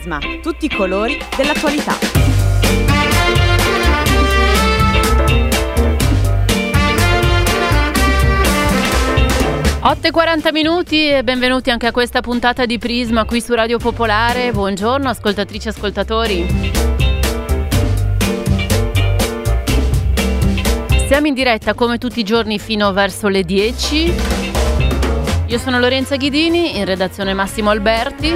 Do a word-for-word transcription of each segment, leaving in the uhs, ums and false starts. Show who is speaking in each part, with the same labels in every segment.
Speaker 1: Prisma, tutti i colori dell'attualità.
Speaker 2: otto e quaranta minuti e benvenuti anche a questa puntata di Prisma qui su Radio Popolare. Buongiorno ascoltatrici e ascoltatori. Siamo in diretta come tutti i giorni fino verso le dieci. Io sono Lorenza Ghidini, in redazione Massimo Alberti.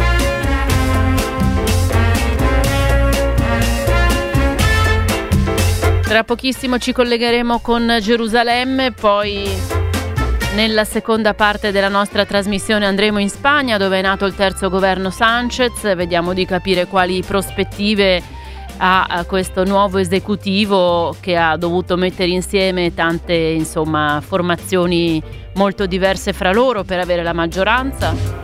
Speaker 2: Tra pochissimo ci collegheremo con Gerusalemme, poi nella seconda parte della nostra trasmissione andremo in Spagna, dove è nato il terzo governo Sánchez. Vediamo di capire quali prospettive ha questo nuovo esecutivo che ha dovuto mettere insieme tante, insomma, formazioni molto diverse fra loro per avere la maggioranza.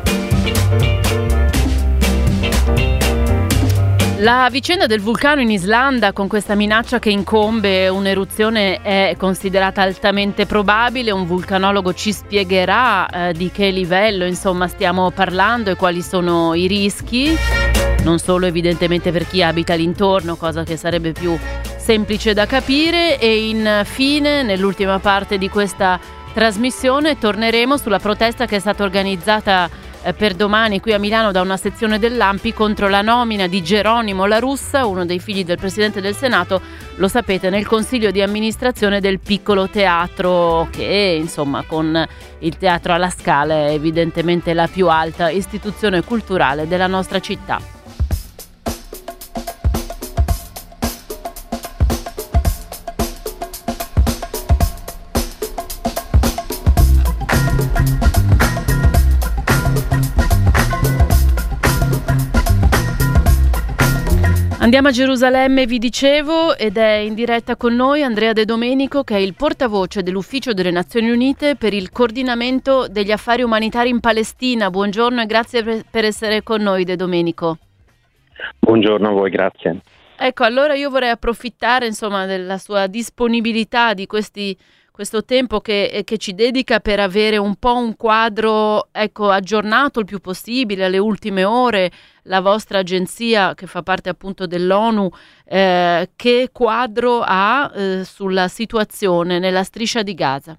Speaker 2: La vicenda del vulcano in Islanda, con questa minaccia che incombe un'eruzione, è considerata altamente probabile. Un vulcanologo ci spiegherà eh, di che livello, insomma, stiamo parlando e quali sono i rischi, non solo evidentemente per chi abita l'intorno, cosa che sarebbe più semplice da capire. E infine, nell'ultima parte di questa trasmissione, torneremo sulla protesta che è stata organizzata per domani qui a Milano da una sezione dell'A N P I contro la nomina di Geronimo La Russa, uno dei figli del Presidente del Senato, lo sapete, nel consiglio di amministrazione del Piccolo Teatro, che insomma con il Teatro alla Scala è evidentemente la più alta istituzione culturale della nostra città. Andiamo a Gerusalemme, vi dicevo, ed è in diretta con noi Andrea De Domenico, che è il portavoce dell'Ufficio delle Nazioni Unite per il coordinamento degli affari umanitari in Palestina. Buongiorno e grazie per essere con noi, De Domenico.
Speaker 3: Buongiorno a voi, grazie.
Speaker 2: Ecco, allora io vorrei approfittare, insomma, della sua disponibilità, di questi questo tempo che, che ci dedica, per avere un po' un quadro, ecco, aggiornato il più possibile alle ultime ore. La vostra agenzia, che fa parte appunto dell'ONU, eh, che quadro ha eh, sulla situazione nella striscia di Gaza?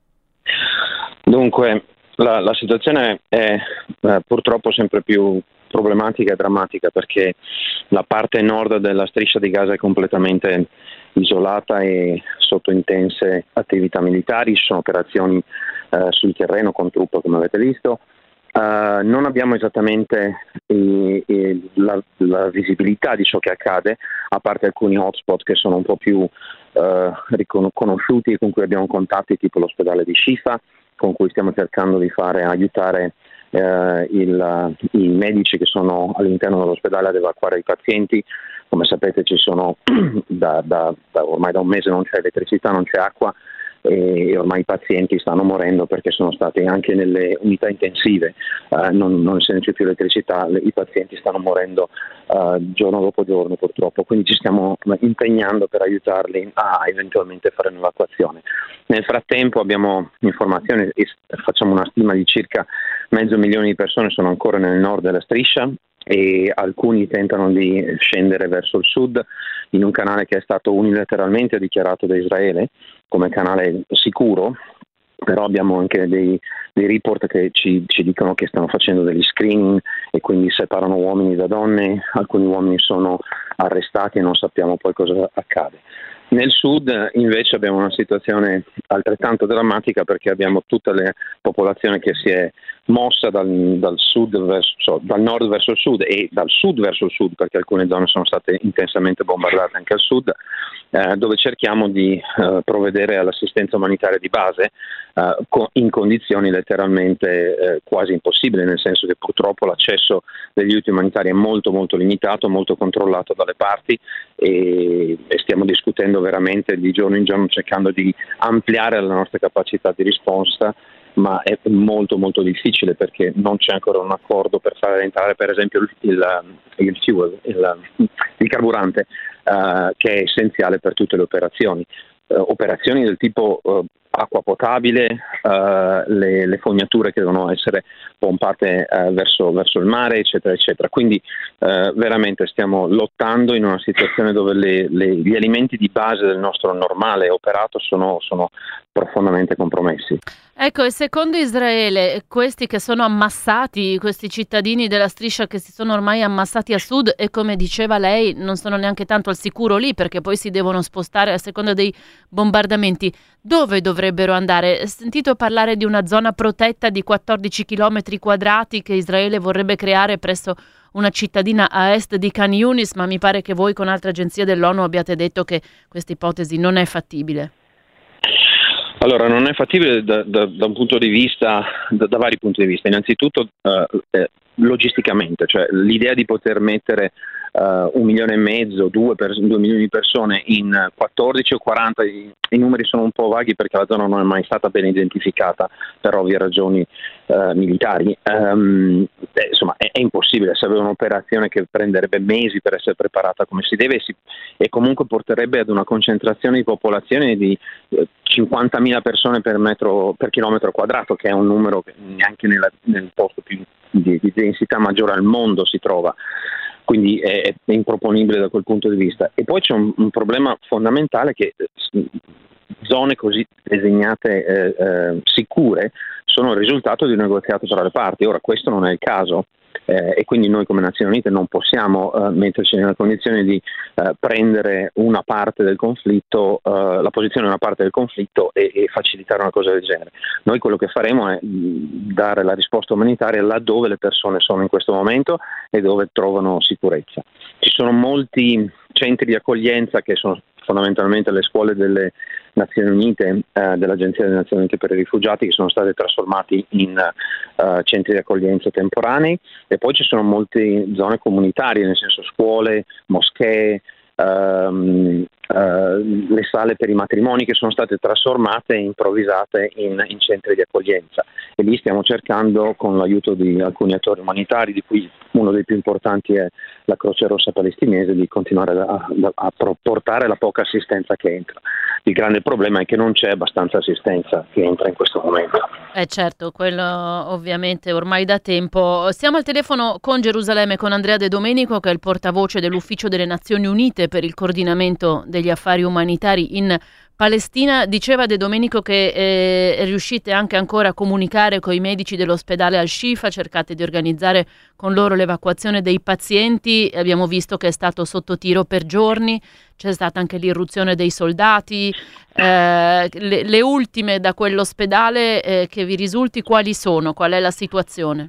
Speaker 3: Dunque, la, la situazione è eh, purtroppo sempre più problematica e drammatica, perché la parte nord della striscia di Gaza è completamente isolata e sotto intense attività militari. Ci sono operazioni eh, sul terreno con truppe, come avete visto. Uh, non abbiamo esattamente eh, eh, la, la visibilità di ciò che accade, a parte alcuni hotspot che sono un po' più uh, riconosciuti e con cui abbiamo contatti, tipo l'ospedale di Shifa, con cui stiamo cercando di fare aiutare uh, il, i medici che sono all'interno dell'ospedale ad evacuare i pazienti. Come sapete ci sono da, da, da ormai da un mese non c'è elettricità, non c'è acqua, e ormai i pazienti stanno morendo perché sono stati anche nelle unità intensive, uh, non, non se ne c'è più elettricità, i pazienti stanno morendo uh, giorno dopo giorno purtroppo, quindi ci stiamo impegnando per aiutarli a eventualmente fare un'evacuazione. Nel frattempo abbiamo informazioni e facciamo una stima di circa mezzo milione di persone sono ancora nel nord della striscia, e alcuni tentano di scendere verso il sud in un canale che è stato unilateralmente dichiarato da Israele come canale sicuro, però abbiamo anche dei, dei report che ci, ci dicono che stanno facendo degli screening e quindi separano uomini da donne. Alcuni uomini sono arrestati e non sappiamo poi cosa accade. Nel sud invece abbiamo una situazione altrettanto drammatica, perché abbiamo tutta la popolazione che si è mossa dal, dal, sud verso, dal nord verso il sud e dal sud verso il sud, perché alcune zone sono state intensamente bombardate anche al sud, eh, dove cerchiamo di eh, provvedere all'assistenza umanitaria di base eh, co- in condizioni letteralmente eh, quasi impossibili, nel senso che purtroppo l'accesso degli aiuti umanitari è molto molto limitato, molto controllato dalle parti, e, e stiamo discutendo veramente di giorno in giorno cercando di ampliare la nostra capacità di risposta, ma è molto molto difficile perché non c'è ancora un accordo per fare entrare per esempio il, il, il fuel, il, il carburante, uh, che è essenziale per tutte le operazioni. Uh, operazioni del tipo uh, acqua potabile, uh, le, le fognature che devono essere pompate uh, verso, verso il mare, eccetera, eccetera. Quindi uh, veramente stiamo lottando in una situazione dove le, le, gli elementi di base del nostro normale operato sono, sono profondamente compromessi.
Speaker 2: Ecco, e secondo Israele, questi che sono ammassati, questi cittadini della striscia che si sono ormai ammassati a sud e come diceva lei non sono neanche tanto al sicuro lì perché poi si devono spostare a seconda dei bombardamenti, dove dovrebbero andare? Ho sentito parlare di una zona protetta di quattordici chilometri quadrati che Israele vorrebbe creare presso una cittadina a est di Khan Yunis, ma mi pare che voi con altre agenzie dell'ONU abbiate detto che questa ipotesi non è fattibile.
Speaker 3: Allora, non è fattibile da, da, da un punto di vista, da, da vari punti di vista. Innanzitutto eh, eh, logisticamente, cioè l'idea di poter mettere uh, un milione e mezzo, due, per, due milioni di persone in quattordici o quaranta, i, i numeri sono un po' vaghi perché la zona non è mai stata ben identificata per ovvie ragioni uh, militari. Um, eh, insomma, è, è impossibile, serve un'operazione che prenderebbe mesi per essere preparata come si deve e, si, e comunque porterebbe ad una concentrazione di popolazione di eh, cinquantamila persone per metro per chilometro quadrato, che è un numero che neanche nella, nel posto più di, di densità maggiore al mondo si trova, quindi è, è improponibile da quel punto di vista. E poi c'è un, un problema fondamentale che eh, zone così designate eh, eh, sicure sono il risultato di un negoziato tra le parti. Ora questo non è il caso. Eh, e quindi noi come Nazioni Unite non possiamo uh, metterci nella condizione di uh, prendere una parte del conflitto, uh, la posizione di una parte del conflitto e, e facilitare una cosa del genere. Noi quello che faremo è mh, dare la risposta umanitaria laddove le persone sono in questo momento e dove trovano sicurezza. Ci sono molti centri di accoglienza che sono fondamentalmente le scuole delle Nazioni Unite, eh, dell'Agenzia delle Nazioni Unite per i Rifugiati, che sono stati trasformati in uh, centri di accoglienza temporanei, e poi ci sono molte zone comunitarie, nel senso scuole, moschee, um, uh, le sale per i matrimoni che sono state trasformate e improvvisate in, in centri di accoglienza, e lì stiamo cercando, con l'aiuto di alcuni attori umanitari, di cui uno dei più importanti è la Croce Rossa palestinese, di continuare a, a, a portare la poca assistenza che entra. Il grande problema è che non c'è abbastanza assistenza che entra in questo momento.
Speaker 2: Eh certo, quello ovviamente ormai da tempo. Siamo al telefono con Gerusalemme con Andrea De Domenico, che è il portavoce dell'Ufficio delle Nazioni Unite per il coordinamento degli affari umanitari in Palestina. Diceva De Domenico che eh, riuscite anche ancora a comunicare con i medici dell'ospedale Al-Shifa, cercate di organizzare con loro l'evacuazione dei pazienti. Abbiamo visto che è stato sotto tiro per giorni, c'è stata anche l'irruzione dei soldati. Eh, le, le ultime da quell'ospedale eh, che vi risulti quali sono? Qual è la situazione?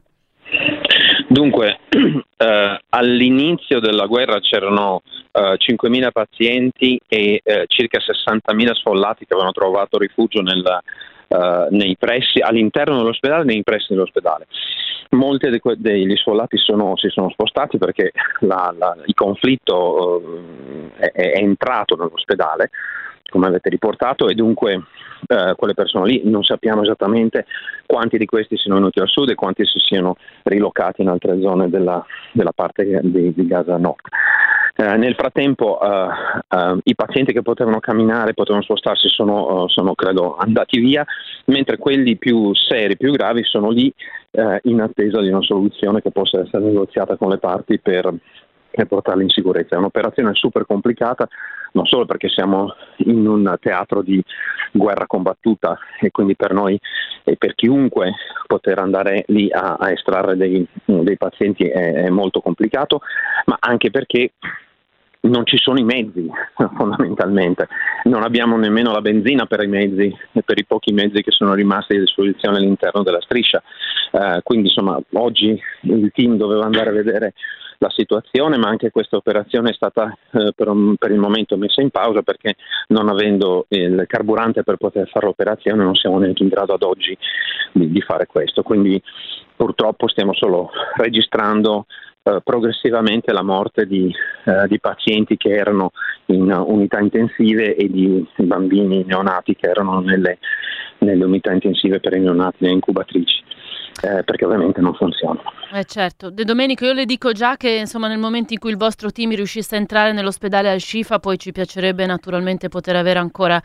Speaker 3: Dunque, eh, all'inizio della guerra c'erano eh, cinquemila pazienti e eh, circa sessantamila sfollati che avevano trovato rifugio nel, eh, nei pressi, all'interno dell'ospedale e nei pressi dell'ospedale. Molti de que- degli sfollati sono, si sono spostati perché la, la, il conflitto eh, è, è entrato nell'ospedale, come avete riportato, e dunque eh, quelle persone lì non sappiamo esattamente quanti di questi siano venuti al sud e quanti si siano rilocati in altre zone della, della parte di, di Gaza Nord. Eh, nel frattempo eh, eh, i pazienti che potevano camminare, potevano spostarsi, sono, sono credo andati via, mentre quelli più seri, più gravi sono lì eh, in attesa di una soluzione che possa essere negoziata con le parti per, per portarli in sicurezza. È un'operazione super complicata, non solo perché siamo in un teatro di guerra combattuta e quindi per noi e per chiunque poter andare lì a, a estrarre dei, dei pazienti è, è molto complicato, ma anche perché non ci sono i mezzi, fondamentalmente. Non abbiamo nemmeno la benzina per i mezzi e per i pochi mezzi che sono rimasti a disposizione all'interno della striscia. Eh, quindi insomma oggi il team doveva andare a vedere la situazione, ma anche questa operazione è stata eh, per, un, per il momento messa in pausa perché non avendo il carburante per poter fare l'operazione non siamo neanche in grado ad oggi di, di fare questo. Quindi purtroppo stiamo solo registrando eh, progressivamente la morte di, eh, di pazienti che erano in unità intensive e di bambini neonati che erano nelle, nelle unità intensive per i neonati, le incubatrici. Eh, perché ovviamente non funziona.
Speaker 2: Eh certo. De Domenico, io le dico già che insomma nel momento in cui il vostro team riuscisse a entrare nell'ospedale Al-Shifa, poi ci piacerebbe naturalmente poter avere ancora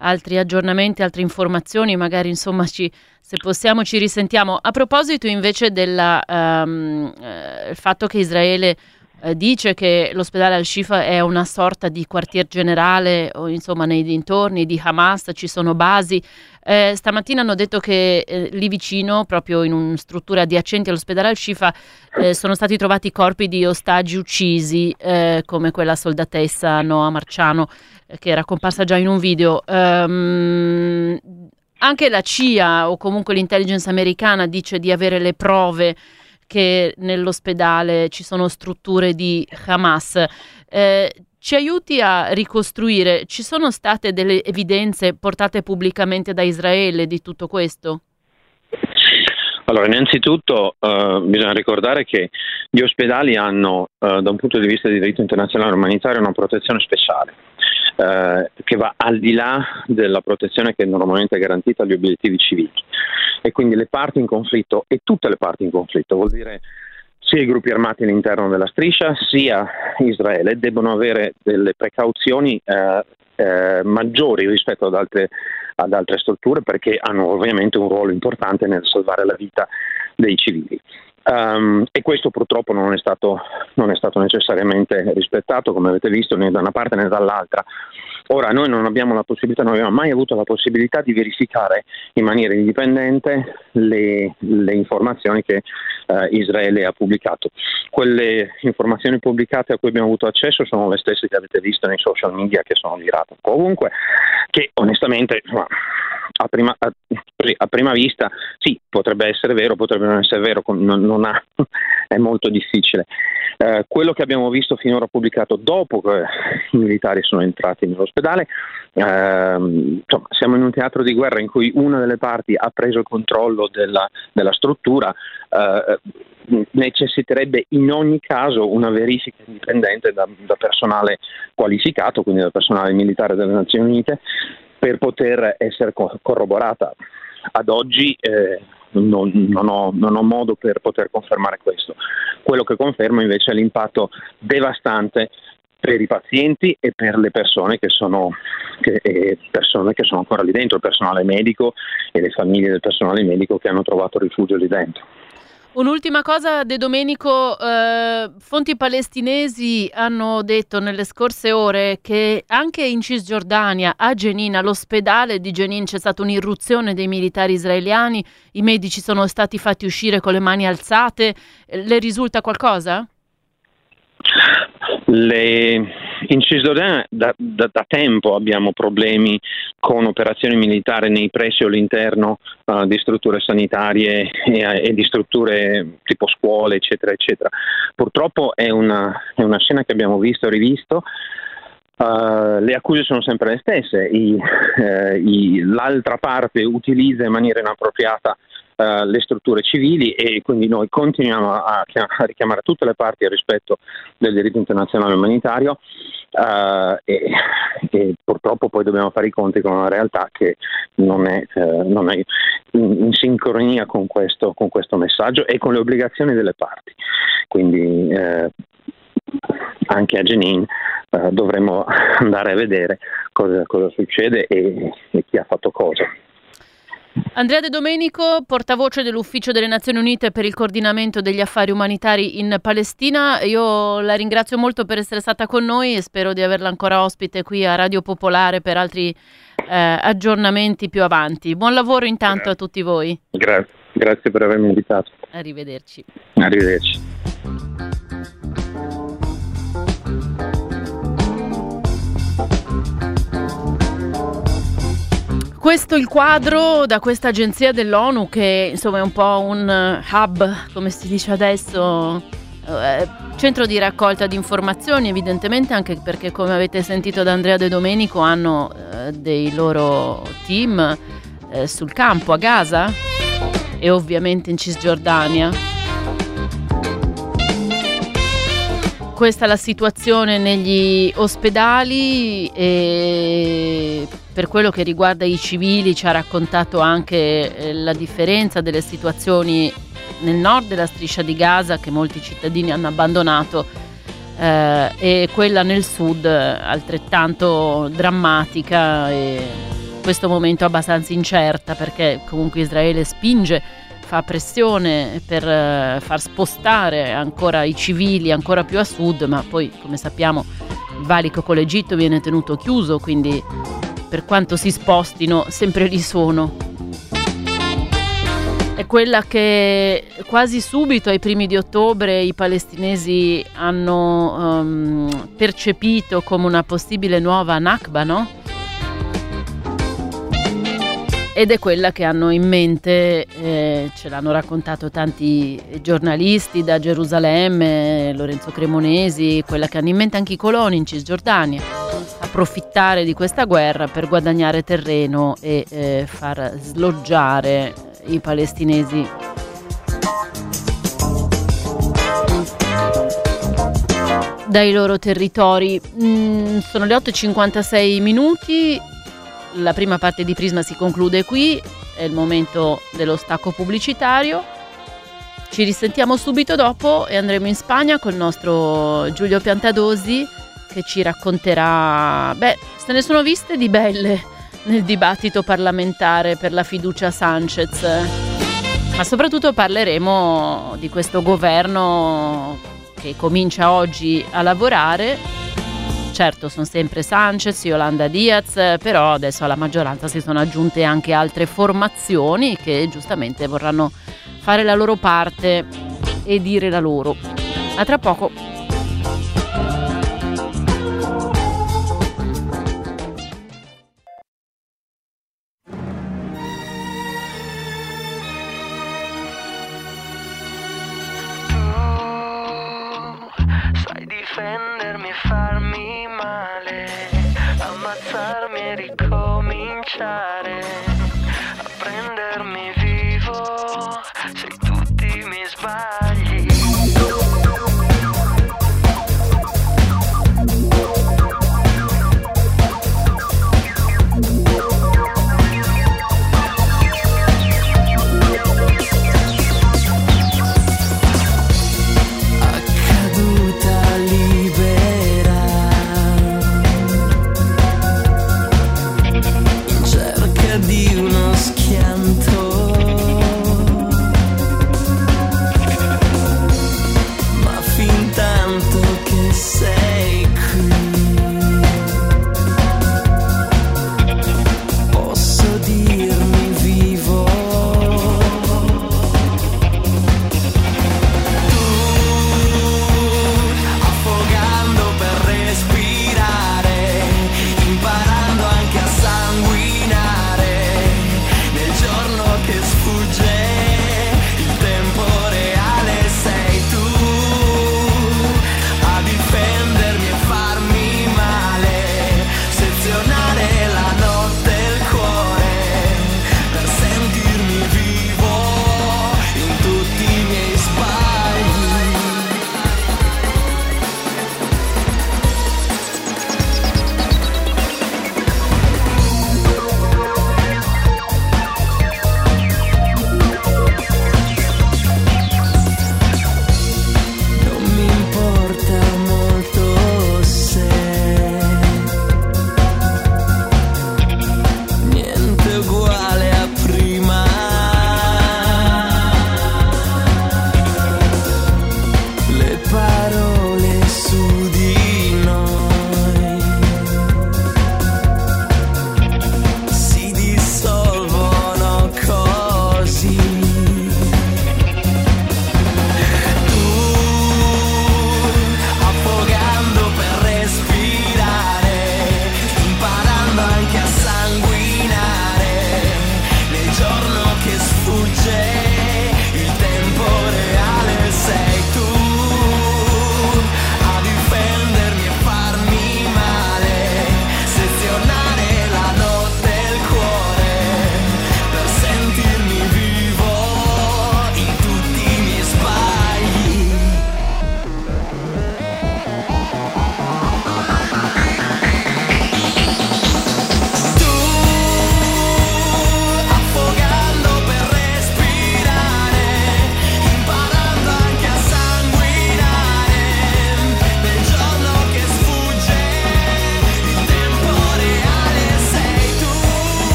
Speaker 2: altri aggiornamenti, altre informazioni, magari insomma ci, se possiamo ci risentiamo. A proposito invece del um, eh, fatto che Israele eh, dice che l'ospedale Al-Shifa è una sorta di quartier generale o insomma nei dintorni di Hamas, ci sono basi. Eh, stamattina hanno detto che eh, lì vicino, proprio in una struttura adiacente all'ospedale Al-Shifa, eh, sono stati trovati corpi di ostaggi uccisi, eh, come quella soldatessa Noa Marciano, eh, che era comparsa già in un video. Um, anche la C I A o comunque l'intelligence americana dice di avere le prove che nell'ospedale ci sono strutture di Hamas. Eh, Ci aiuti a ricostruire, ci sono state delle evidenze portate pubblicamente da Israele di tutto questo?
Speaker 3: Allora, innanzitutto uh, bisogna ricordare che gli ospedali hanno, uh, da un punto di vista di diritto internazionale umanitario, una protezione speciale, uh, che va al di là della protezione che normalmente è garantita agli obiettivi civili. E quindi le parti in conflitto, e tutte le parti in conflitto, vuol dire sia i gruppi armati all'interno della striscia sia Israele, debbono avere delle precauzioni eh, eh, maggiori rispetto ad altre, ad altre strutture, perché hanno ovviamente un ruolo importante nel salvare la vita dei civili. Um, e questo purtroppo non è stato, non è stato necessariamente rispettato, come avete visto, né da una parte né dall'altra. Ora, noi non abbiamo la possibilità, non abbiamo mai avuto la possibilità di verificare in maniera indipendente le, le informazioni che uh, Israele ha pubblicato. Quelle informazioni pubblicate a cui abbiamo avuto accesso sono le stesse che avete visto nei social media, che sono girate ovunque, che onestamente a prima, a, a prima vista sì, potrebbe essere vero, potrebbe non essere vero, non, non ha, è molto difficile. Uh, quello che abbiamo visto finora pubblicato dopo che i militari sono entrati nell'ospedale, uh, insomma, siamo in un teatro di guerra in cui una delle parti ha preso il controllo della, della struttura, uh, necessiterebbe in ogni caso una verifica indipendente da, da personale qualificato, quindi da personale militare delle Nazioni Unite, per poter essere co- corroborata. Ad oggi eh, non, non, ho, non ho modo per poter confermare questo. Quello che confermo invece è l'impatto devastante per i pazienti e per le persone che sono, che, e persone che sono ancora lì dentro, il personale medico e le famiglie del personale medico che hanno trovato rifugio lì dentro.
Speaker 2: Un'ultima cosa, De Domenico, eh, fonti palestinesi hanno detto nelle scorse ore che anche in Cisgiordania, a Jenin, all'ospedale di Jenin, c'è stata un'irruzione dei militari israeliani, i medici sono stati fatti uscire con le mani alzate. Le risulta qualcosa?
Speaker 3: Le... In Cisgiordania da, da, da tempo abbiamo problemi con operazioni militari nei pressi o all'interno uh, di strutture sanitarie e, e di strutture tipo scuole, eccetera, eccetera. Purtroppo è una, è una scena che abbiamo visto e rivisto. Uh, le accuse sono sempre le stesse, I, eh, i, l'altra parte utilizza in maniera inappropriata uh, le strutture civili, e quindi noi continuiamo a, a richiamare tutte le parti al rispetto del diritto internazionale umanitario, uh, e, e purtroppo poi dobbiamo fare i conti con una realtà che non è, uh, non è in, in sincronia con questo, con questo messaggio e con le obbligazioni delle parti. Quindi uh, anche a Jenin Uh, dovremo andare a vedere cosa, cosa succede e, e chi ha fatto cosa.
Speaker 2: Andrea De Domenico, portavoce dell'Ufficio delle Nazioni Unite per il coordinamento degli affari umanitari in Palestina, io la ringrazio molto per essere stata con noi e spero di averla ancora ospite qui a Radio Popolare per altri eh, aggiornamenti più avanti. Buon lavoro intanto Grazie. A tutti voi.
Speaker 3: Grazie, grazie per avermi invitato.
Speaker 2: Arrivederci.
Speaker 3: Arrivederci.
Speaker 2: Questo è il quadro da questa agenzia dell'ONU che insomma è un po' un hub, come si dice adesso, eh, centro di raccolta di informazioni, evidentemente, anche perché, come avete sentito da Andrea De Domenico, hanno eh, dei loro team eh, sul campo a Gaza e ovviamente in Cisgiordania. Questa è la situazione negli ospedali e per quello che riguarda i civili ci ha raccontato anche eh, la differenza delle situazioni nel nord della striscia di Gaza, che molti cittadini hanno abbandonato, eh, e quella nel sud altrettanto drammatica e questo momento abbastanza incerta, perché comunque Israele spinge, fa pressione per uh, far spostare ancora i civili ancora più a sud, ma poi, come sappiamo, il valico con l'Egitto viene tenuto chiuso, quindi per quanto si spostino sempre lì sono. È quella che quasi subito, ai primi di ottobre, i palestinesi hanno um, percepito come una possibile nuova Nakba, no? Ed è quella che hanno in mente, eh, ce l'hanno raccontato tanti giornalisti da Gerusalemme, Lorenzo Cremonesi, quella che hanno in mente anche i coloni in Cisgiordania, approfittare di questa guerra per guadagnare terreno e eh, far sloggiare i palestinesi. Dai loro territori. Mm, sono le otto e cinquantasei minuti. La prima parte di Prisma si conclude qui, è il momento dello stacco pubblicitario. Ci risentiamo subito dopo e andremo in Spagna con il nostro Giulio Piantadosi, che ci racconterà, beh, se ne sono viste di belle nel dibattito parlamentare per la fiducia a Sánchez, ma soprattutto parleremo di questo governo che comincia oggi a lavorare. Certo, sono sempre Sánchez, Yolanda Díaz, però adesso alla maggioranza si sono aggiunte anche altre formazioni che giustamente vorranno fare la loro parte e dire la loro. A tra poco.
Speaker 4: Sai difendermi e farmi male, ammazzarmi e ricominciare, a prendermi vivo, sei tutti i miei sbagli.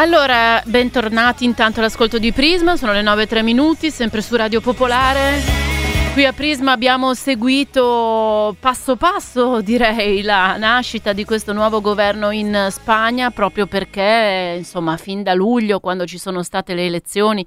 Speaker 2: Allora, bentornati intanto all'ascolto di Prisma, sono le nove e tre minuti, sempre su Radio Popolare. Qui a Prisma abbiamo seguito passo passo, direi, la nascita di questo nuovo governo in Spagna, proprio perché, insomma, fin da luglio, quando ci sono state le elezioni,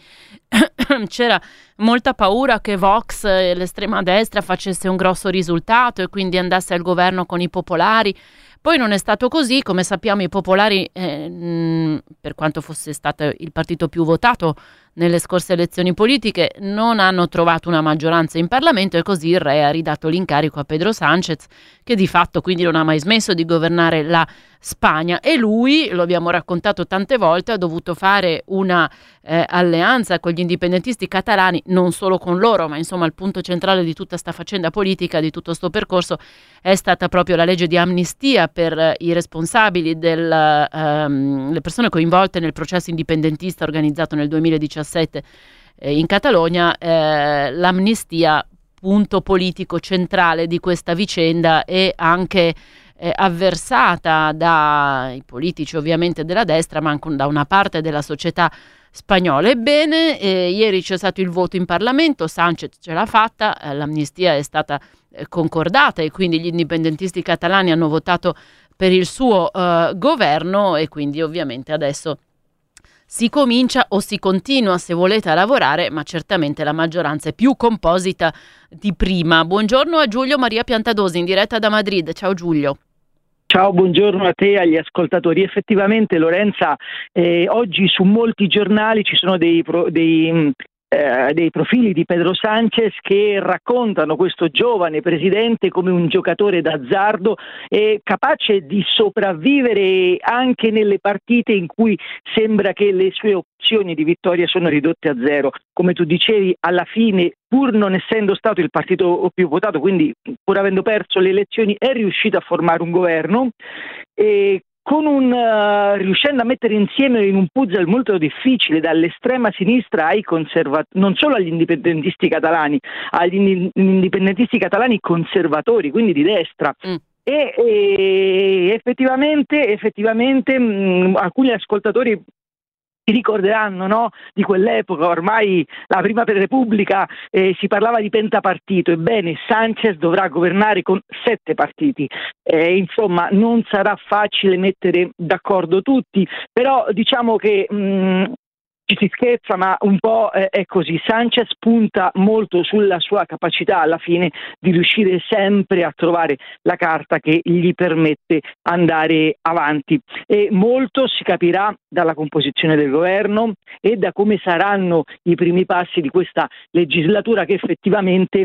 Speaker 2: c'era molta paura che Vox, l'estrema destra, facesse un grosso risultato e quindi andasse al governo con i popolari. Poi non è stato così, come sappiamo i popolari, eh, mh, per quanto fosse stato il partito più votato nelle scorse elezioni politiche, non hanno trovato una maggioranza in Parlamento e così il re ha ridato l'incarico a Pedro Sánchez, che di fatto quindi non ha mai smesso di governare la Spagna, e lui, lo abbiamo raccontato tante volte, ha dovuto fare una eh, alleanza con gli indipendentisti catalani, non solo con loro, ma insomma il punto centrale di tutta sta faccenda politica, di tutto sto percorso, è stata proprio la legge di amnistia per eh, i responsabili, del, ehm, le persone coinvolte nel processo indipendentista organizzato nel duemiladiciassette eh, in Catalogna. Eh, l'amnistia, punto politico centrale di questa vicenda, e anche eh, avversata dai politici ovviamente della destra, ma anche da una parte della società spagnola. Ebbene, eh, ieri c'è stato il voto in Parlamento, Sánchez ce l'ha fatta, eh, l'amnistia è stata eh, concordata e quindi gli indipendentisti catalani hanno votato per il suo eh, governo, e quindi ovviamente adesso si comincia o si continua, se volete, a lavorare, ma certamente la maggioranza è più composita di prima. Buongiorno a Giulio Maria Piantadosi in diretta da Madrid. Ciao Giulio.
Speaker 5: Ciao, buongiorno a te e agli ascoltatori. Effettivamente, Lorenza, eh, oggi su molti giornali ci sono dei, pro, dei, eh, dei profili di Pedro Sánchez che raccontano questo giovane presidente come un giocatore d'azzardo e capace di sopravvivere anche nelle partite in cui sembra che le sue opzioni di vittoria sono ridotte a zero. Come tu dicevi, alla fine, pur non essendo stato il partito più votato, quindi pur avendo perso le elezioni, è riuscito a formare un governo e con un, uh, riuscendo a mettere insieme in un puzzle molto difficile dall'estrema sinistra ai conservatori, non solo agli indipendentisti catalani, agli indipendentisti catalani conservatori, quindi di destra. Mm. E, e effettivamente, effettivamente mh, alcuni ascoltatori si ricorderanno, no, di quell'epoca, ormai la prima Repubblica, eh, si parlava di pentapartito. Ebbene, Sánchez dovrà governare con sette partiti. Eh, insomma, non sarà facile mettere d'accordo tutti, però diciamo che mh, ci si scherza, ma un po' eh, è così. Sánchez punta molto sulla sua capacità alla fine di riuscire sempre a trovare la carta che gli permette andare avanti, e molto si capirà dalla composizione del governo e da come saranno i primi passi di questa legislatura che effettivamente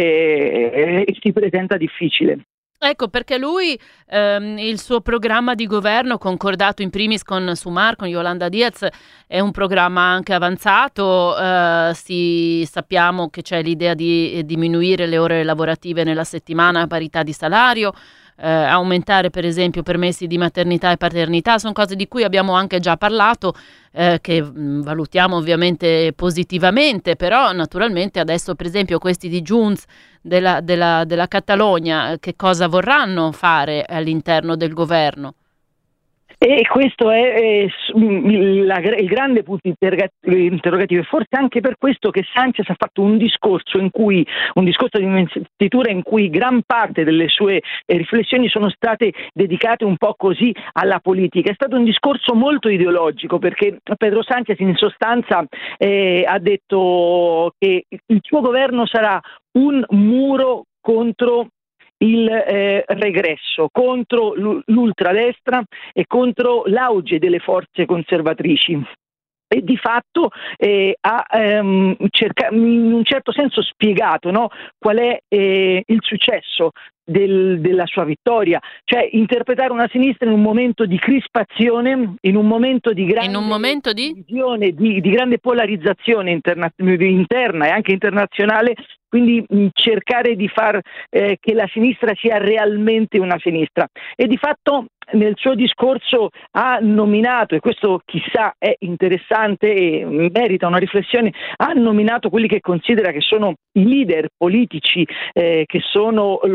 Speaker 5: eh, si presenta difficile.
Speaker 2: Ecco, perché lui, ehm, il suo programma di governo, concordato in primis con Sumar, con Yolanda Díaz, è un programma anche avanzato. Eh, si, sappiamo che c'è l'idea di eh, diminuire le ore lavorative nella settimana a parità di salario, eh, aumentare per esempio permessi di maternità e paternità. Sono cose di cui abbiamo anche già parlato, eh, che mh, valutiamo ovviamente positivamente, però naturalmente adesso per esempio questi di Junts della, della, della Catalogna, che cosa vorranno fare all'interno del governo?
Speaker 5: E questo è, è la, il grande punto interrogativo, e forse anche per questo che Sánchez ha fatto un discorso in cui un discorso di investitura in cui gran parte delle sue riflessioni sono state dedicate un po' così alla politica. È stato un discorso molto ideologico, perché Pedro Sánchez in sostanza eh, ha detto che il suo governo sarà un muro contro il eh, regresso, contro l'ultradestra e contro l'auge delle forze conservatrici. E di fatto eh, ha ehm, cerca- in un certo senso spiegato, no, qual è eh, il successo del, della sua vittoria, cioè interpretare una sinistra in un momento di crispazione, in un momento di grande
Speaker 2: in un momento di?
Speaker 5: divisione, di, di grande polarizzazione interna, interna e anche internazionale. Quindi mh, cercare di far eh, che la sinistra sia realmente una sinistra. E di fatto nel suo discorso ha nominato, e questo chissà è interessante e merita una riflessione, ha nominato quelli che considera che sono i leader politici, eh, che sono lo specchio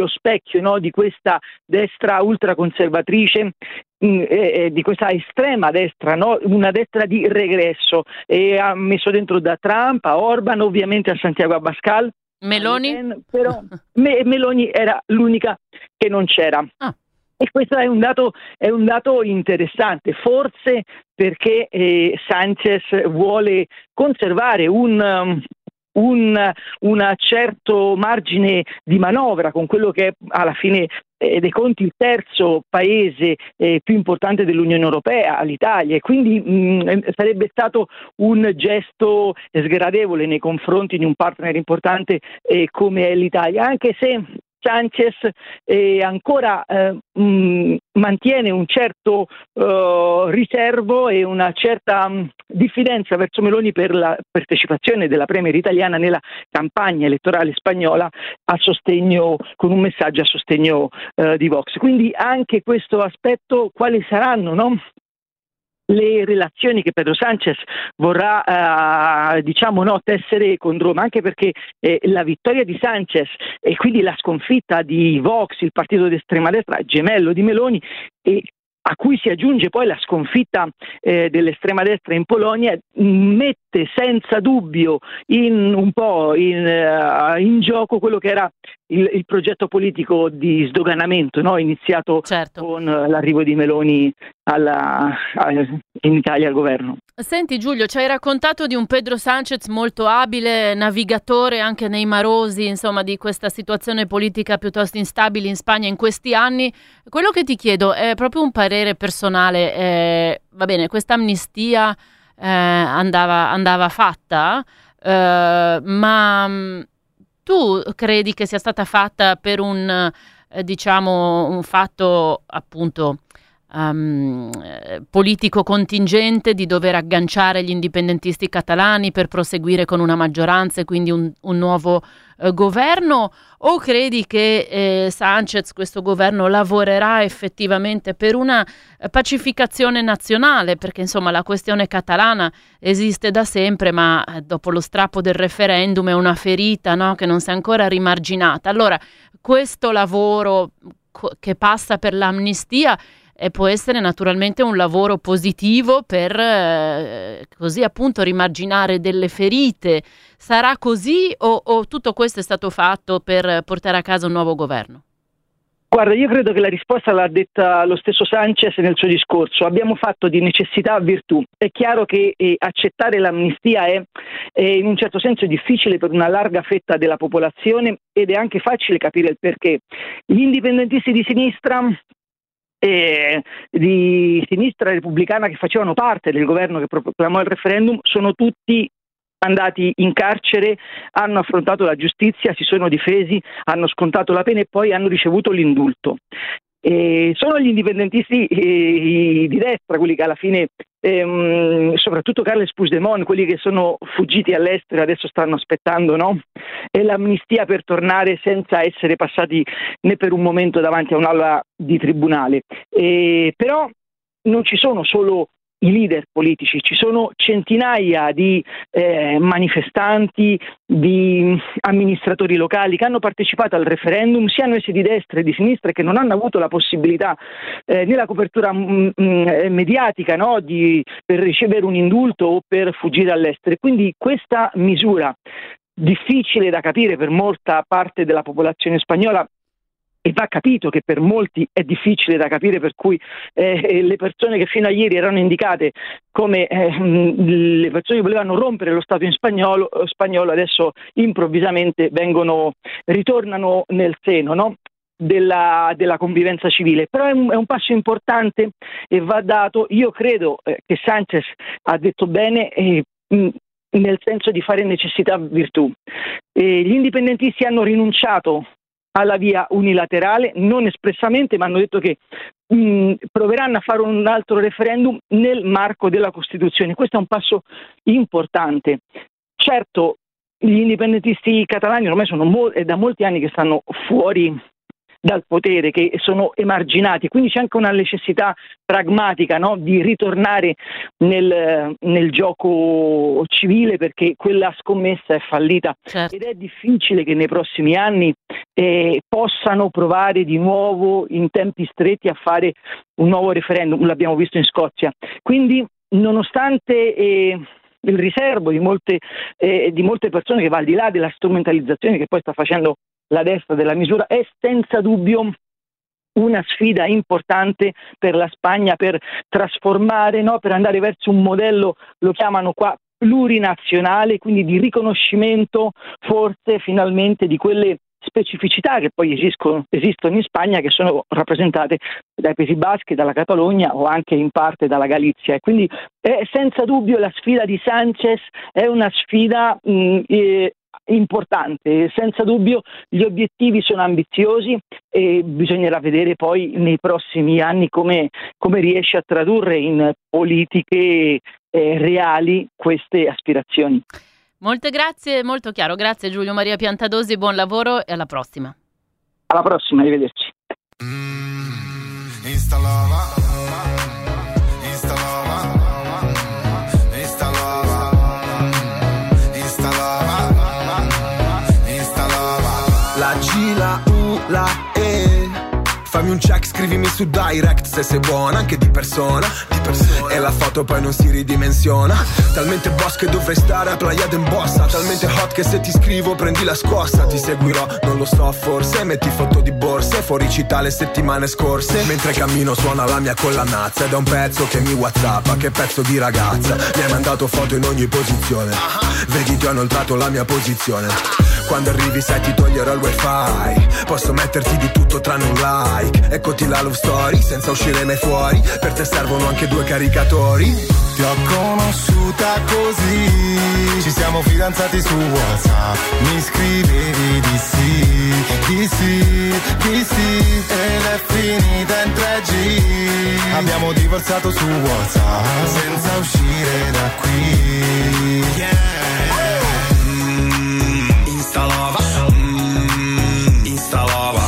Speaker 5: specchio, no, di questa destra ultraconservatrice, mh, eh, di questa estrema destra, no, una destra di regresso, e ha messo dentro da Trump a Orban, ovviamente a Santiago Abascal,
Speaker 2: Meloni?
Speaker 5: a Le Pen, però Me- Meloni era l'unica che non c'era.
Speaker 2: Ah.
Speaker 5: E questo è un dato, è un dato interessante, forse perché eh, Sanchez vuole conservare un, um, un una certo margine di manovra con quello che è alla fine eh, dei conti il terzo paese eh, più importante dell'Unione Europea, l'Italia, e quindi mh, sarebbe stato un gesto sgradevole nei confronti di un partner importante eh, come è l'Italia, anche se Sanchez eh, ancora eh, mh, mantiene un certo uh, riservo e una certa mh, diffidenza verso Meloni per la partecipazione della premier italiana nella campagna elettorale spagnola a sostegno, con un messaggio a sostegno uh, di Vox. Quindi anche questo aspetto, quali saranno, no? le relazioni che Pedro Sanchez vorrà eh, diciamo no, tessere con Roma, anche perché eh, la vittoria di Sanchez e quindi la sconfitta di Vox, il partito di estrema destra gemello di Meloni, e a cui si aggiunge poi la sconfitta eh, dell'estrema destra in Polonia, mette senza dubbio in un po' in, uh, in gioco quello che era il, il progetto politico di sdoganamento, no? iniziato
Speaker 2: Certo.
Speaker 5: con l'arrivo di Meloni alla, a, in Italia al governo.
Speaker 2: Senti Giulio, ci hai raccontato di un Pedro Sanchez molto abile, navigatore anche nei marosi, insomma, di questa situazione politica piuttosto instabile in Spagna in questi anni. Quello che ti chiedo è proprio un parere personale. Eh, va bene, questa amnistia eh, andava, andava fatta, eh, ma mh, tu credi che sia stata fatta per un, eh, diciamo, un fatto appunto Um, eh, politico contingente di dover agganciare gli indipendentisti catalani per proseguire con una maggioranza e quindi un, un nuovo eh, governo, o credi che eh, Sanchez, questo governo, lavorerà effettivamente per una eh, pacificazione nazionale, perché insomma la questione catalana esiste da sempre, ma eh, dopo lo strappo del referendum è una ferita, no, che non si è ancora rimarginata. Allora questo lavoro co- che passa per l'amnistia e può essere naturalmente un lavoro positivo per eh, così appunto rimarginare delle ferite. Sarà così o, o tutto questo è stato fatto per portare a casa un nuovo governo?
Speaker 5: Guarda, io credo che la risposta l'ha detta lo stesso Sanchez nel suo discorso. Abbiamo fatto di necessità virtù. È chiaro che eh, accettare l'amnistia è, è in un certo senso difficile per una larga fetta della popolazione, ed è anche facile capire il perché. Gli indipendentisti di sinistra E di sinistra repubblicana che facevano parte del governo che proclamò il referendum sono tutti andati in carcere, hanno affrontato la giustizia, si sono difesi, hanno scontato la pena e poi hanno ricevuto l'indulto. E sono gli indipendentisti eh, di destra quelli che alla fine, ehm, soprattutto Carles Puigdemont, quelli che sono fuggiti all'estero e adesso stanno aspettando, no? E l'amnistia per tornare senza essere passati né per un momento davanti a un'aula di tribunale. E, però non ci sono solo i leader politici, ci sono centinaia di eh, manifestanti, di amministratori locali che hanno partecipato al referendum, siano essi di destra e di sinistra, che non hanno avuto la possibilità eh, nella copertura mh, mh, mediatica, no, di, per ricevere un indulto o per fuggire all'estero. Quindi questa misura, difficile da capire per molta parte della popolazione spagnola, e va capito che per molti è difficile da capire, per cui eh, le persone che fino a ieri erano indicate come eh, le persone che volevano rompere lo Stato in spagnolo, spagnolo adesso improvvisamente vengono, ritornano nel seno, no? Della, della convivenza civile. Però è un, è un passo importante e va dato. Io credo eh, che Sanchez ha detto bene eh, mh, nel senso di fare necessità virtù. Eh, gli indipendentisti hanno rinunciato alla via unilaterale, non espressamente, ma hanno detto che mh, proveranno a fare un altro referendum nel marco della Costituzione. Questo è un passo importante. Certo, gli indipendentisti catalani ormai sono mo- è da molti anni che stanno fuori dal potere, che sono emarginati, quindi c'è anche una necessità pragmatica, no, di ritornare nel, nel gioco civile, perché quella scommessa è fallita.
Speaker 2: Certo.
Speaker 5: Ed è difficile che nei prossimi anni eh, possano provare di nuovo in tempi stretti a fare un nuovo referendum, l'abbiamo visto in Scozia. Quindi nonostante eh, il riservo di molte, eh, di molte persone che va al di là della strumentalizzazione che poi sta facendo la destra della misura, è senza dubbio una sfida importante per la Spagna per trasformare, no, per andare verso un modello, lo chiamano qua plurinazionale, quindi di riconoscimento forse finalmente di quelle specificità che poi esistono, esistono in Spagna, che sono rappresentate dai Paesi Baschi, dalla Catalogna o anche in parte dalla Galizia. E quindi eh, senza dubbio la sfida di Sánchez è una sfida mh, eh, importante, senza dubbio gli obiettivi sono ambiziosi e bisognerà vedere poi nei prossimi anni come, come riesce a tradurre in politiche eh, reali queste aspirazioni.
Speaker 2: Molte grazie, molto chiaro. Grazie Giulio Maria Piantadosi, buon lavoro e alla prossima.
Speaker 5: Alla prossima, arrivederci.
Speaker 6: Mm, installava, installava, installava, installava, installava. La G, la U, la E. Fammi un check, scrivimi su direct se sei buona, anche di persona, di persona. E la foto poi non si ridimensiona. Talmente boss che dovrei stare a Playa d'Embossa. Talmente hot che se ti scrivo prendi la scossa. Ti seguirò, non lo so forse. Metti foto di borse, fuori città le settimane scorse. Mentre cammino suona la mia collanazza. Ed è un pezzo che mi whatsappa, che pezzo di ragazza. Mi hai mandato foto in ogni posizione. Vedi ti ho inoltrato la mia posizione. Quando arrivi sai ti toglierò il wifi. Posso metterti di tutto tranne un like. Eccoti la love story, senza uscire mai fuori. Per te servono anche due caricatori. Ti ho conosciuta così, ci siamo fidanzati su WhatsApp. Mi scrivevi di sì, di sì, di sì. Ed è finita in tre G. Abbiamo divorziato su WhatsApp, senza uscire da qui. Yeah. Mm, instalava, mm, instalava,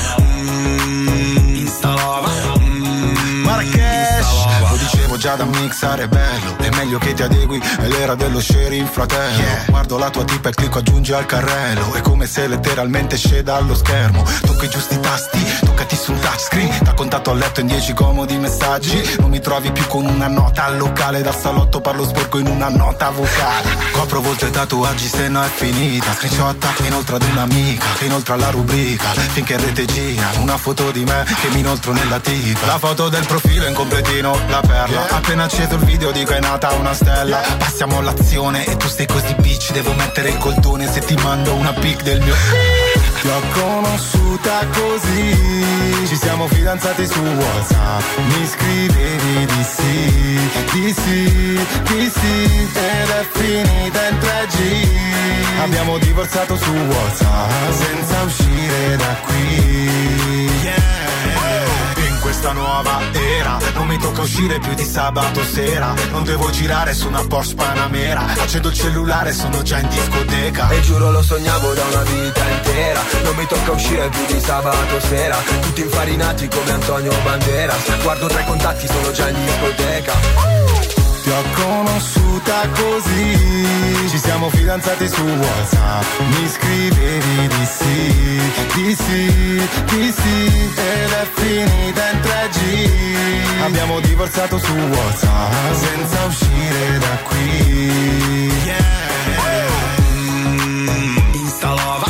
Speaker 6: mm, instalava, mm, Marrakesh. Lo dicevo già da mixare è bello, è meglio che ti adegui, è l'era dello sheriff fratello. Yeah. Guardo la tua tipa e clicco aggiungi al carrello. È come se letteralmente sceda allo schermo. Tocca i giusti tasti, toccati sul touchscreen. Da contatto a letto in dieci comodi messaggi. Non mi trovi più con una nota al locale. Dal salotto parlo sporco in una nota vocale. Copro volte i tatuaggi se no è finita. Screenshotta inoltre ad un'amica, che inoltre alla rubrica. Finché in rete gira una foto di me che mi inoltro nella tipa. La foto del profilo in completino, la perla. Appena acceso il video dico è nata una stella. Passiamo all'azione e tu stai così bitch. Devo mettere il coltone se ti mando una pic del mio. Ti ho conosciuta così, ci siamo fidanzati su WhatsApp. Mi scrivevi di sì, di sì, di sì. Ed è finita in tre G. Abbiamo divorziato su WhatsApp, senza uscire da qui. Yeah. In questa nuova era non mi tocca uscire più di sabato sera. Non devo girare su una Porsche Panamera. Accendo il cellulare, sono già in discoteca. E giuro lo sognavo da una vita intera. Non mi tocca uscire più di sabato sera. Tutti infarinati come Antonio Banderas. Guardo tra i contatti, sono già in discoteca. Ti ho conosciuta così, ci siamo fidanzati su WhatsApp. Mi scrivevi di sì, di sì, di sì. Ed è finita in tre G. Abbiamo divorziato su WhatsApp, senza uscire da qui. Yeah. Mm, instalava,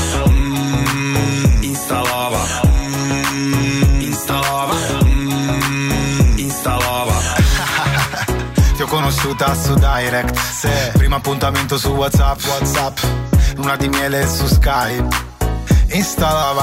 Speaker 6: mm, instalava, mm, instalava, mm, instalava. Ti ho conosciuta su direct, sì. Primo appuntamento su WhatsApp, WhatsApp. Luna di miele su Skype. Installava.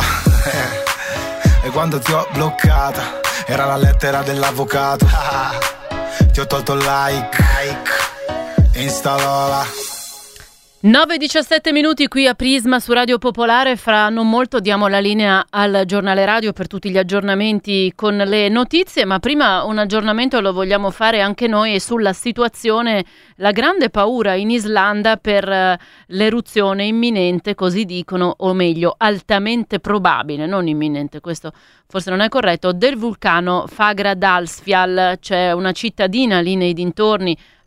Speaker 6: E quando ti ho bloccata era la lettera dell'avvocato. Ti ho tolto il like, like. Installava.
Speaker 2: nove e diciassette minuti qui a Prisma su Radio Popolare. Fra non molto diamo la linea al giornale radio per tutti gli aggiornamenti con le notizie, ma prima un aggiornamento lo vogliamo fare anche noi sulla situazione, la grande paura in Islanda per uh, l'eruzione imminente, così dicono, o meglio altamente probabile, non imminente, questo forse non è corretto, del vulcano Fagradalsfjall. C'è una cittadina lì nei dintorni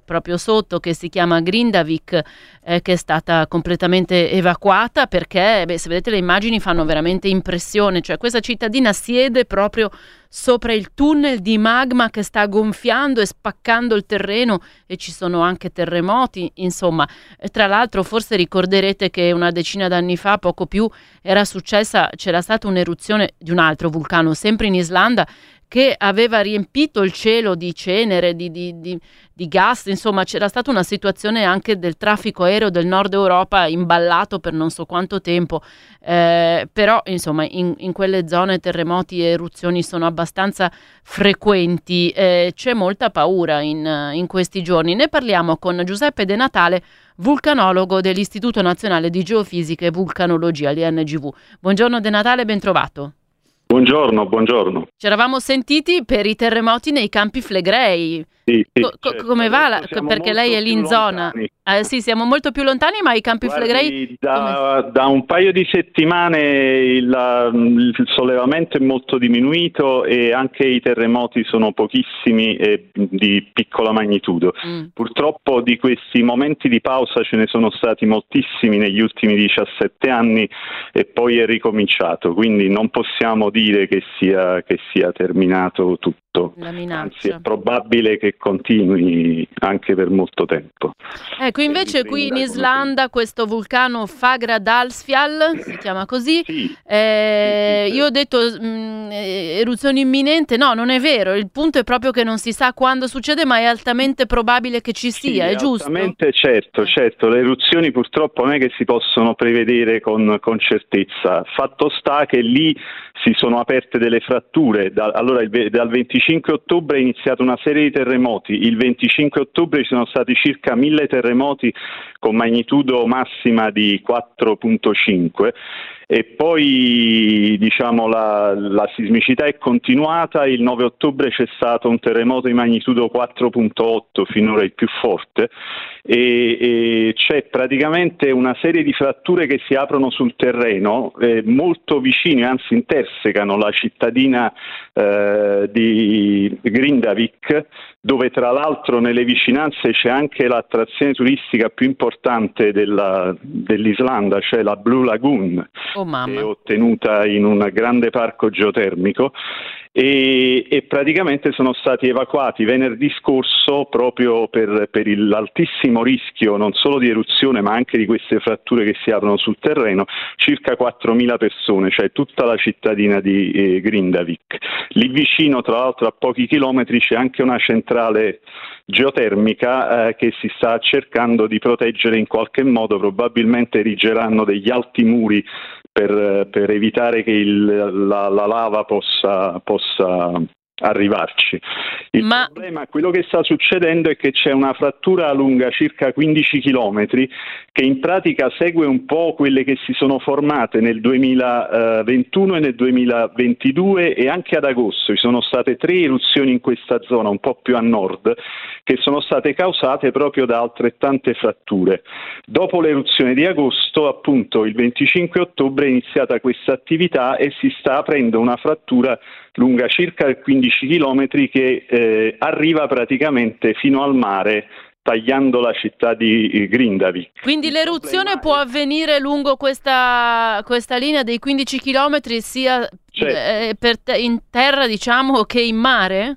Speaker 2: proprio sotto, che si chiama Grindavik, eh, che è stata completamente evacuata perché, beh, se vedete le immagini fanno veramente impressione, cioè questa cittadina siede proprio sopra il tunnel di magma che sta gonfiando e spaccando il terreno, e ci sono anche terremoti, insomma. E tra l'altro forse ricorderete che una decina d'anni fa, poco più, era successa, c'era stata un'eruzione di un altro vulcano, sempre in Islanda, che aveva riempito il cielo di cenere, di, di, di, di gas, insomma c'era stata una situazione anche del traffico aereo del nord Europa imballato per non so quanto tempo, eh, però insomma in, in quelle zone terremoti e eruzioni sono abbastanza frequenti, eh, c'è molta paura in, in questi giorni. Ne parliamo con Giuseppe De Natale, vulcanologo dell'Istituto Nazionale di Geofisica e Vulcanologia, l'I N G V. Buongiorno De Natale, ben trovato.
Speaker 7: Buongiorno, buongiorno.
Speaker 2: Ci eravamo sentiti per i terremoti nei Campi Flegrei.
Speaker 7: Sì, sì,
Speaker 2: Co-
Speaker 7: certo.
Speaker 2: Come va? La- perché lei è lì in zona. Eh, sì, siamo molto più lontani, ma i Campi
Speaker 7: Guardi,
Speaker 2: Flegrei...
Speaker 7: Da, da un paio di settimane il, il sollevamento è molto diminuito e anche i terremoti sono pochissimi e di piccola magnitudo. Mm. Purtroppo di questi momenti di pausa ce ne sono stati moltissimi negli ultimi diciassette anni e poi è ricominciato, quindi non possiamo dire che sia, che sia terminato tutto.
Speaker 2: La minaccia.
Speaker 7: Anzi, è probabile che continui anche per molto tempo.
Speaker 2: Ecco, invece qui in Islanda questo vulcano Fagradalsfjall, si chiama così,
Speaker 7: sì.
Speaker 2: eh,
Speaker 7: sì, sì, sì.
Speaker 2: Io ho detto mh, eruzione imminente, no, non è vero, il punto è proprio che non si sa quando succede, ma è altamente probabile che ci sia,
Speaker 7: sì,
Speaker 2: è giusto?
Speaker 7: Altamente, certo, certo, le eruzioni purtroppo non è che si possono prevedere con, con certezza, fatto sta che lì si sono aperte delle fratture, da, allora il, dal venticinque ottobre è iniziata una serie di terremoti, il venticinque ottobre ci sono stati circa mille terremoti con magnitudo massima di quattro virgola cinque e poi diciamo la, la sismicità è continuata, il nove ottobre c'è stato un terremoto di magnitudo quattro virgola otto, finora il più forte, e, e c'è praticamente una serie di fratture che si aprono sul terreno eh, molto vicine, anzi intersecano la cittadina eh, di Grindavik, dove tra l'altro nelle vicinanze c'è anche l'attrazione turistica più importante della, dell'Islanda, cioè la Blue Lagoon,
Speaker 2: oh, mamma.
Speaker 7: che è ottenuta in un grande parco geotermico. E, e praticamente sono stati evacuati venerdì scorso proprio per, per il, l'altissimo rischio non solo di eruzione ma anche di queste fratture che si aprono sul terreno, circa quattromila persone, cioè tutta la cittadina di eh, Grindavik. Lì vicino, tra l'altro a pochi chilometri, c'è anche una centrale geotermica eh, che si sta cercando di proteggere in qualche modo, probabilmente erigeranno degli alti muri per, per evitare che il, la, la lava possa, possa arrivarci. Il
Speaker 2: Ma...
Speaker 7: problema, quello che sta succedendo è che c'è una frattura lunga circa quindici chilometri che in pratica segue un po' quelle che si sono formate nel duemilaventuno e nel duemilaventidue e anche ad agosto. Ci sono state tre eruzioni in questa zona, un po' più a nord, che sono state causate proprio da altrettante fratture. Dopo l'eruzione di agosto, appunto il venticinque ottobre, è iniziata questa attività e si sta aprendo una frattura lunga circa quindici chilometri che eh, arriva praticamente fino al mare, tagliando la città di Grindavik.
Speaker 2: Quindi l'eruzione è... può avvenire lungo questa, questa linea dei quindici chilometri sia eh, per te, in terra, diciamo, che in mare?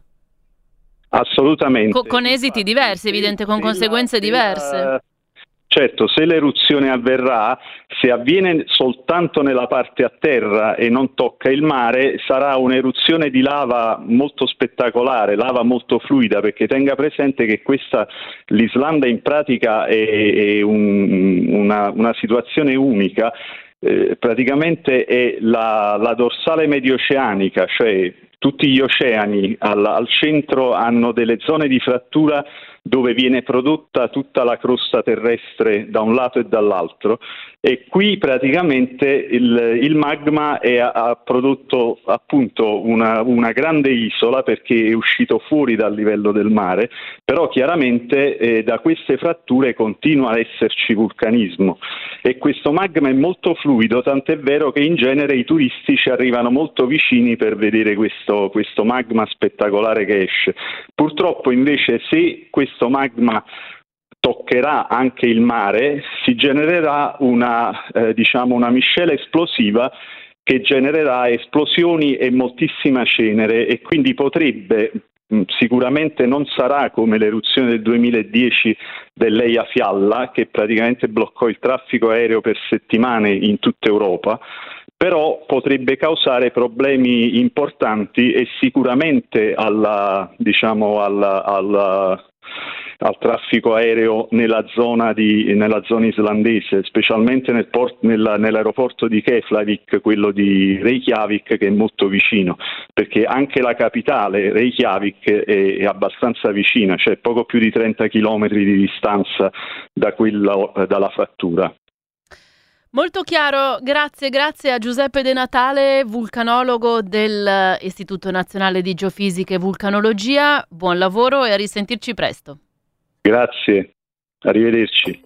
Speaker 7: Assolutamente.
Speaker 2: Co- con esiti Infatti, diversi, evidente, con conseguenze la, diverse. La...
Speaker 7: Certo, se l'eruzione avverrà, se avviene soltanto nella parte a terra e non tocca il mare, sarà un'eruzione di lava molto spettacolare, lava molto fluida, perché tenga presente che questa, l'Islanda in pratica è, è un, una, una situazione unica, eh, praticamente è la, la dorsale medioceanica, cioè tutti gli oceani al, al centro hanno delle zone di frattura dove viene prodotta tutta la crosta terrestre da un lato e dall'altro, e qui praticamente il, il magma è, ha prodotto appunto una, una grande isola perché è uscito fuori dal livello del mare, però chiaramente eh, da queste fratture continua ad esserci vulcanismo e questo magma è molto fluido, tant'è vero che in genere i turisti ci arrivano molto vicini per vedere questa questo, questo magma spettacolare che esce. Purtroppo invece se questo magma toccherà anche il mare, si genererà una, eh, diciamo una miscela esplosiva che genererà esplosioni e moltissima cenere, e quindi potrebbe, mh, sicuramente non sarà come l'eruzione del duemiladieci dell'Eyjafjalla, che praticamente bloccò il traffico aereo per settimane in tutta Europa, però potrebbe causare problemi importanti e sicuramente alla, diciamo, alla, alla al traffico aereo nella zona, di, nella zona islandese, specialmente nel port, nella, nell'aeroporto di Keflavik, quello di Reykjavik, che è molto vicino, perché anche la capitale Reykjavik è, è abbastanza vicina, cioè poco più di trenta chilometri di distanza da quella, dalla frattura.
Speaker 2: Molto chiaro, grazie, grazie a Giuseppe De Natale, vulcanologo dell'Istituto Nazionale di Geofisica e Vulcanologia. Buon lavoro e a risentirci presto.
Speaker 7: Grazie, arrivederci.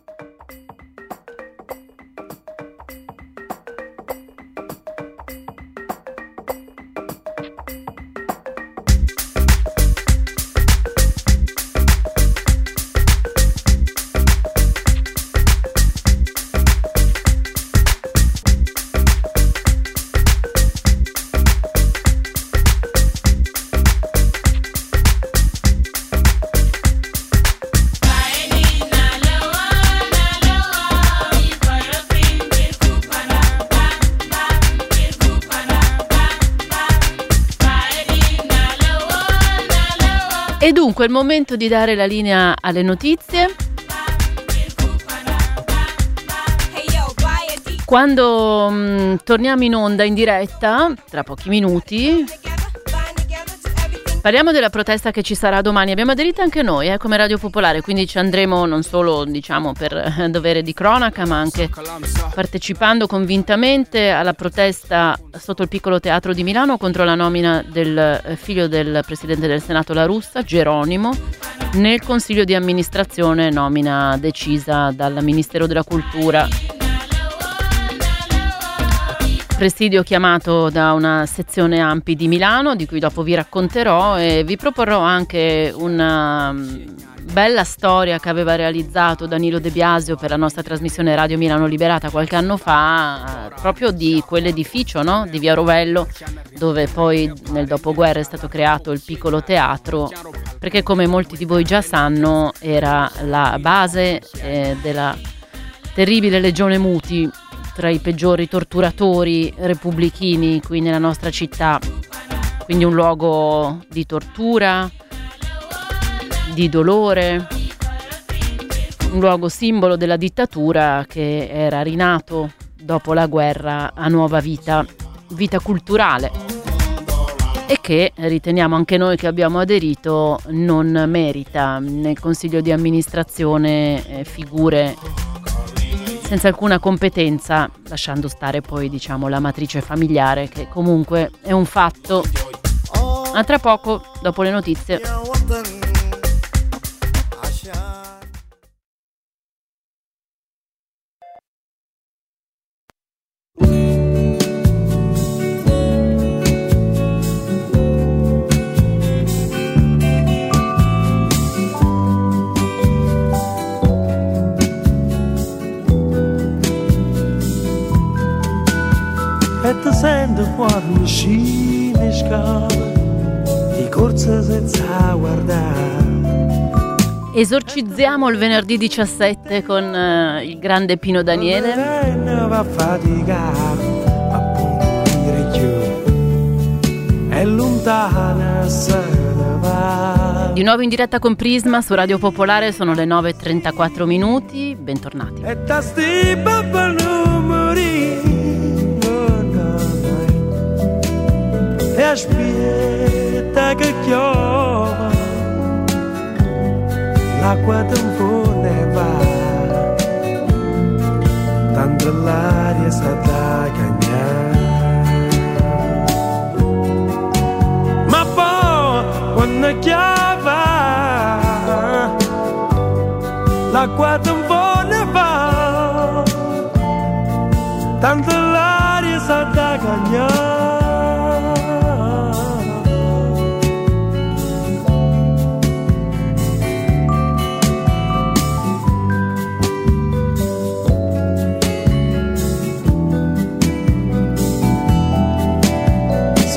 Speaker 2: E dunque è il momento di dare la linea alle notizie. Quando mh, torniamo in onda in diretta, tra pochi minuti, parliamo della protesta che ci sarà domani. Abbiamo aderito anche noi eh, come Radio Popolare, quindi ci andremo non solo diciamo per dovere di cronaca, ma anche partecipando convintamente alla protesta sotto il Piccolo Teatro di Milano contro la nomina del figlio del Presidente del Senato La Russa, Geronimo, nel Consiglio di amministrazione, nomina decisa dal Ministero della Cultura. Presidio chiamato da una sezione A M P I di Milano, di cui dopo vi racconterò, e vi proporrò anche una bella storia che aveva realizzato Danilo De Biasio per la nostra trasmissione Radio Milano Liberata qualche anno fa, proprio di quell'edificio, no? Di Via Rovello, dove poi nel dopoguerra è stato creato il Piccolo Teatro, perché come molti di voi già sanno era la base eh, della terribile Legione Muti, tra i peggiori torturatori repubblichini qui nella nostra città, quindi un luogo di tortura, di dolore, un luogo simbolo della dittatura che era rinato dopo la guerra a nuova vita, vita culturale, e che riteniamo anche noi che abbiamo aderito non merita nel consiglio di amministrazione eh, figure senza alcuna competenza, lasciando stare poi diciamo la matrice familiare, che comunque è un fatto. A tra poco, dopo le notizie.
Speaker 8: E ti sento quando scende scala di corsa senza guardare.
Speaker 2: Esorcizziamo il venerdì diciassette con uh, il grande Pino Daniele.
Speaker 8: Va a faticare, appunto dire più. È lontana se ne va.
Speaker 2: Di nuovo in diretta con Prisma su Radio Popolare, sono le nove e trentaquattro minuti, bentornati.
Speaker 8: E ta sti babba numeri. E aspetta che chiova, l'acqua tempo ne va, tanto l'aria sta da cagnare. Ma poi quando chiava, l'acqua tempo ne va, tanto l'aria sta da cagnare.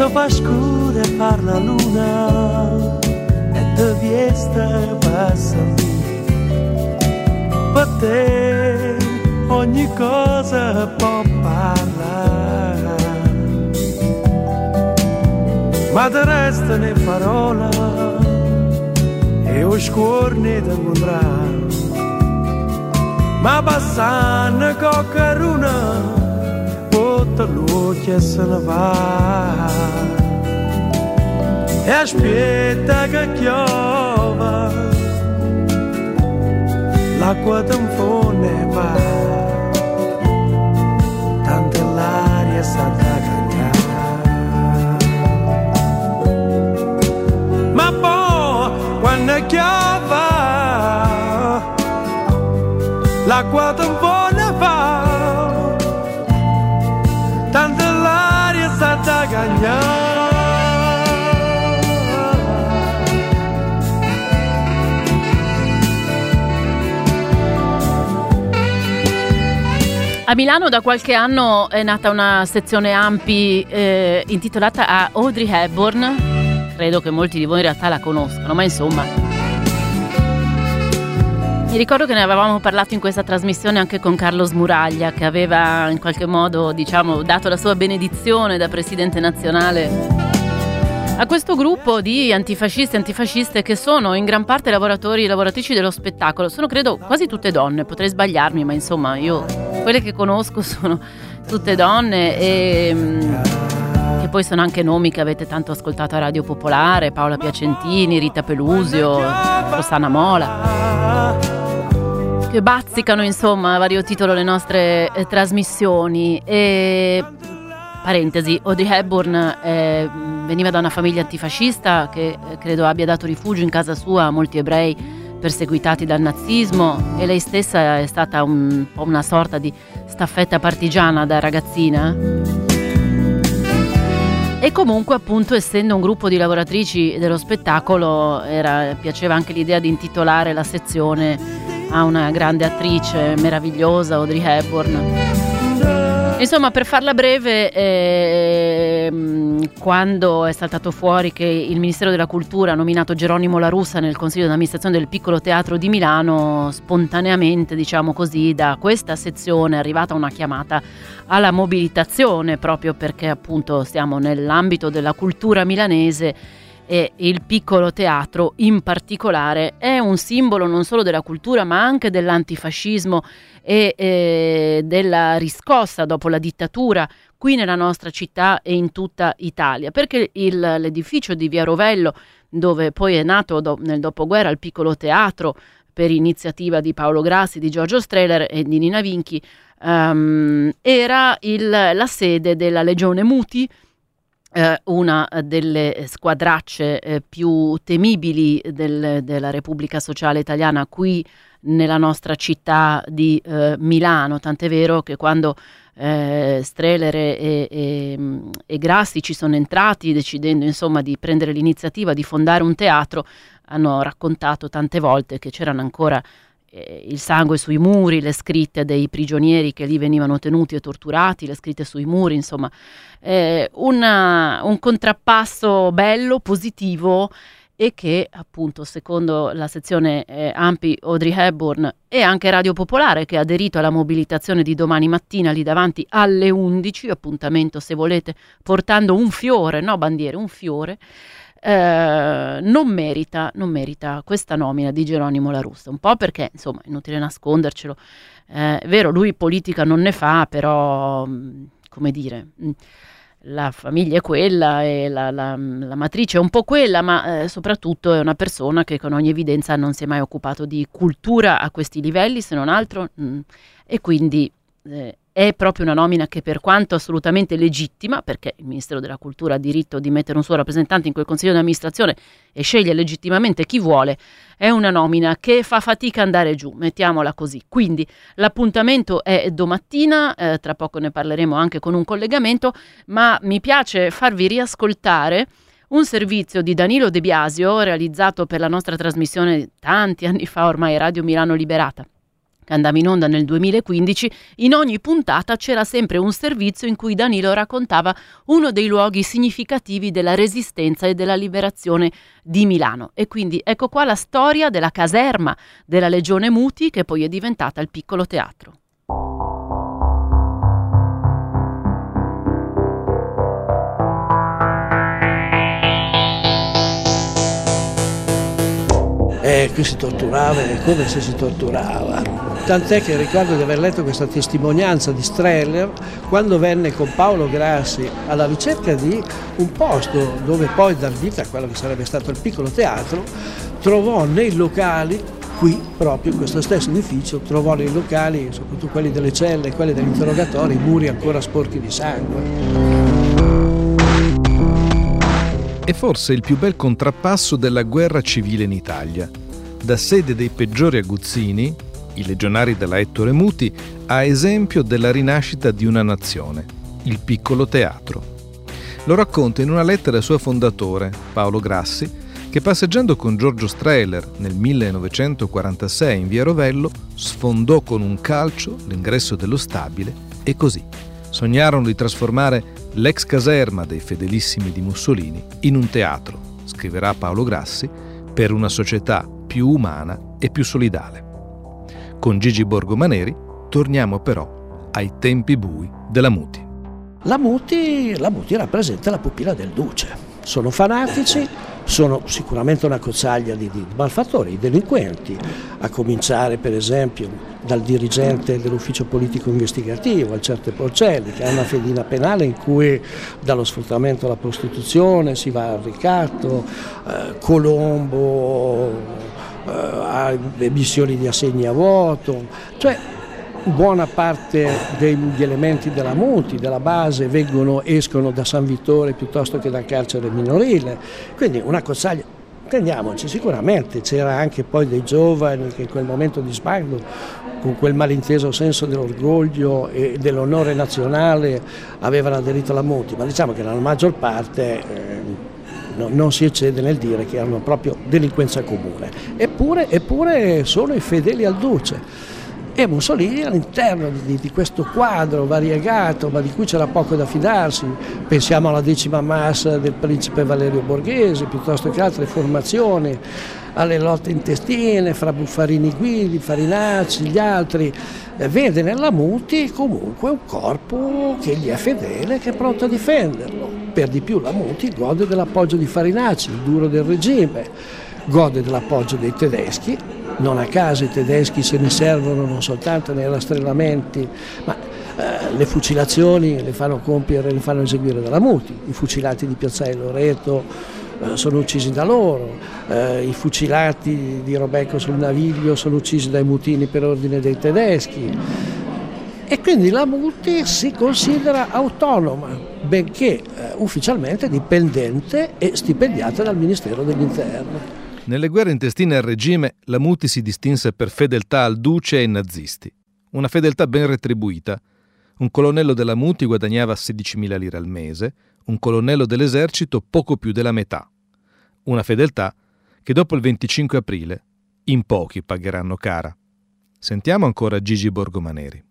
Speaker 8: fa scuro e parla luna e te viesta passa lì. Per te ogni cosa può parlare, ma te restano le parole e o scorne da incontrare. Ma passando coccaruna tutta luce se ne va e aspetta che piova, l'acqua tampone va, tanto l'aria sta da cagnare. Ma poi quando piova l'acqua tampone va, tanto l'aria sta da cagnare.
Speaker 2: A Milano da qualche anno è nata una sezione Ampi eh, intitolata a Audrey Hepburn. Credo che molti di voi in realtà la conoscano, ma insomma. Mi ricordo che ne avevamo parlato in questa trasmissione anche con Carlo Smuraglia, che aveva in qualche modo, diciamo, dato la sua benedizione da presidente nazionale a questo gruppo di antifascisti e antifasciste che sono in gran parte lavoratori e lavoratrici dello spettacolo. Sono credo quasi tutte donne, potrei sbagliarmi, ma insomma io quelle che conosco sono tutte donne e che poi sono anche nomi che avete tanto ascoltato a Radio Popolare: Paola Piacentini, Rita Pelusio, Rossana Mola, che bazzicano insomma a vario titolo le nostre eh, trasmissioni. E parentesi, Audrey Hepburn eh, veniva da una famiglia antifascista che eh, credo abbia dato rifugio in casa sua a molti ebrei perseguitati dal nazismo, e lei stessa è stata un po' una sorta di staffetta partigiana da ragazzina. E comunque, appunto, essendo un gruppo di lavoratrici dello spettacolo, era, piaceva anche l'idea di intitolare la sezione a una grande attrice meravigliosa, Audrey Hepburn. Insomma, per farla breve, eh, quando è saltato fuori che il Ministero della Cultura ha nominato Geronimo La Russa nel Consiglio d'amministrazione del Piccolo Teatro di Milano, spontaneamente, diciamo così, da questa sezione è arrivata una chiamata alla mobilitazione, proprio perché appunto stiamo nell'ambito della cultura milanese e il Piccolo Teatro in particolare è un simbolo non solo della cultura ma anche dell'antifascismo e eh, della riscossa dopo la dittatura qui nella nostra città e in tutta Italia, perché il, l'edificio di Via Rovello, dove poi è nato do, nel dopoguerra il Piccolo Teatro per iniziativa di Paolo Grassi, di Giorgio Strehler e di Nina Vinchi, um, era il, la sede della Legione Muti, Eh, una delle squadracce eh, più temibili del, della Repubblica Sociale Italiana qui nella nostra città di eh, Milano, tant'è vero che quando eh, Strehler e, e, e Grassi ci sono entrati decidendo insomma di prendere l'iniziativa di fondare un teatro, hanno raccontato tante volte che c'erano ancora eh, il sangue sui muri, le scritte dei prigionieri che lì venivano tenuti e torturati, le scritte sui muri, insomma eh, una, un contrappasso bello, positivo, e che appunto secondo la sezione eh, Ampi Audrey Hepburn e anche Radio Popolare, che ha aderito alla mobilitazione di domani mattina lì davanti alle undici, appuntamento se volete portando un fiore, no bandiere, un fiore, eh, non merita, non merita questa nomina di Geronimo La Russa, un po' perché insomma è inutile nascondercelo, eh, è vero, lui politica non ne fa, però come dire, la famiglia è quella e la, la, la matrice è un po' quella, ma eh, soprattutto è una persona che con ogni evidenza non si è mai occupato di cultura a questi livelli, se non altro, mh, e quindi eh, è proprio una nomina che, per quanto assolutamente legittima, perché il Ministero della Cultura ha diritto di mettere un suo rappresentante in quel consiglio di amministrazione e sceglie legittimamente chi vuole, è una nomina che fa fatica ad andare giù, mettiamola così. Quindi l'appuntamento è domattina, eh, tra poco ne parleremo anche con un collegamento, ma mi piace farvi riascoltare un servizio di Danilo De Biasio realizzato per la nostra trasmissione tanti anni fa, ormai Radio Milano Liberata, che andava in onda nel duemilaquindici, in ogni puntata c'era sempre un servizio in cui Danilo raccontava uno dei luoghi significativi della resistenza e della liberazione di Milano. E quindi ecco qua la storia della caserma della Legione Muti, che poi è diventata il Piccolo Teatro.
Speaker 9: Eh, qui si torturava, è come se si torturava. Tant'è che ricordo di aver letto questa testimonianza di Streller quando venne con Paolo Grassi alla ricerca di un posto dove poi dar vita a quello che sarebbe stato il Piccolo Teatro. Trovò nei locali, qui proprio in questo stesso edificio, trovò nei locali, soprattutto quelli delle celle e quelli degli interrogatori, i muri ancora sporchi di sangue.
Speaker 10: È forse il più bel contrappasso della guerra civile in Italia, da sede dei peggiori aguzzini, i legionari della Ettore Muti, a esempio della rinascita di una nazione, il Piccolo Teatro. Lo racconta in una lettera al suo fondatore, Paolo Grassi, che passeggiando con Giorgio Strehler nel millenovecentoquarantasei in via Rovello, sfondò con un calcio l'ingresso dello stabile e così sognarono di trasformare l'ex caserma dei fedelissimi di Mussolini in un teatro, scriverà Paolo Grassi, per una società più umana e più solidale. Con Gigi Borgomaneri torniamo però ai tempi bui della Muti.
Speaker 9: La Muti, la Muti rappresenta la pupilla del Duce. Sono fanatici, sono sicuramente una cozzaglia di, di malfattori, delinquenti, a cominciare per esempio dal dirigente dell'ufficio politico investigativo, Alcerte Porcelli, che ha una fedina penale in cui dallo sfruttamento alla prostituzione si va al ricatto, eh, Colombo eh, ha emissioni di assegni a vuoto, cioè buona parte degli elementi della Muti, della base, vengono, escono da San Vittore piuttosto che dal carcere minorile, quindi una cozzaglia. Intendiamoci, sicuramente c'era anche poi dei giovani che in quel momento di sbando, con quel malinteso senso dell'orgoglio e dell'onore nazionale, avevano aderito alla Muti, ma diciamo che la maggior parte eh, no, non si eccede nel dire che erano proprio delinquenza comune. Eppure, eppure sono i fedeli al Duce. E Mussolini all'interno di, di questo quadro variegato, ma di cui c'era poco da fidarsi, pensiamo alla decima massa del principe Valerio Borghese, piuttosto che altre formazioni, alle lotte intestine fra Buffarini Guidi, Farinacci, gli altri, eh, vede nella Muti comunque un corpo che gli è fedele, che è pronto a difenderlo. Per di più la Muti gode dell'appoggio di Farinacci, il duro del regime, gode dell'appoggio dei tedeschi. Non a caso i tedeschi se ne servono non soltanto nei rastrellamenti, ma eh, le fucilazioni le fanno compiere, le fanno eseguire dalla Muti. I fucilati di Piazzale Loreto eh, sono uccisi da loro, eh, i fucilati di Robecco sul Naviglio sono uccisi dai mutini per ordine dei tedeschi. E quindi la Muti si considera autonoma, benché eh, ufficialmente dipendente e stipendiata dal Ministero dell'Interno.
Speaker 10: Nelle guerre intestine al regime, la Muti si distinse per fedeltà al duce e ai nazisti. Una fedeltà ben retribuita. Un colonnello della Muti guadagnava sedicimila lire al mese, un colonnello dell'esercito poco più della metà. Una fedeltà che dopo il venticinque aprile in pochi pagheranno cara. Sentiamo ancora Gigi Borgomaneri.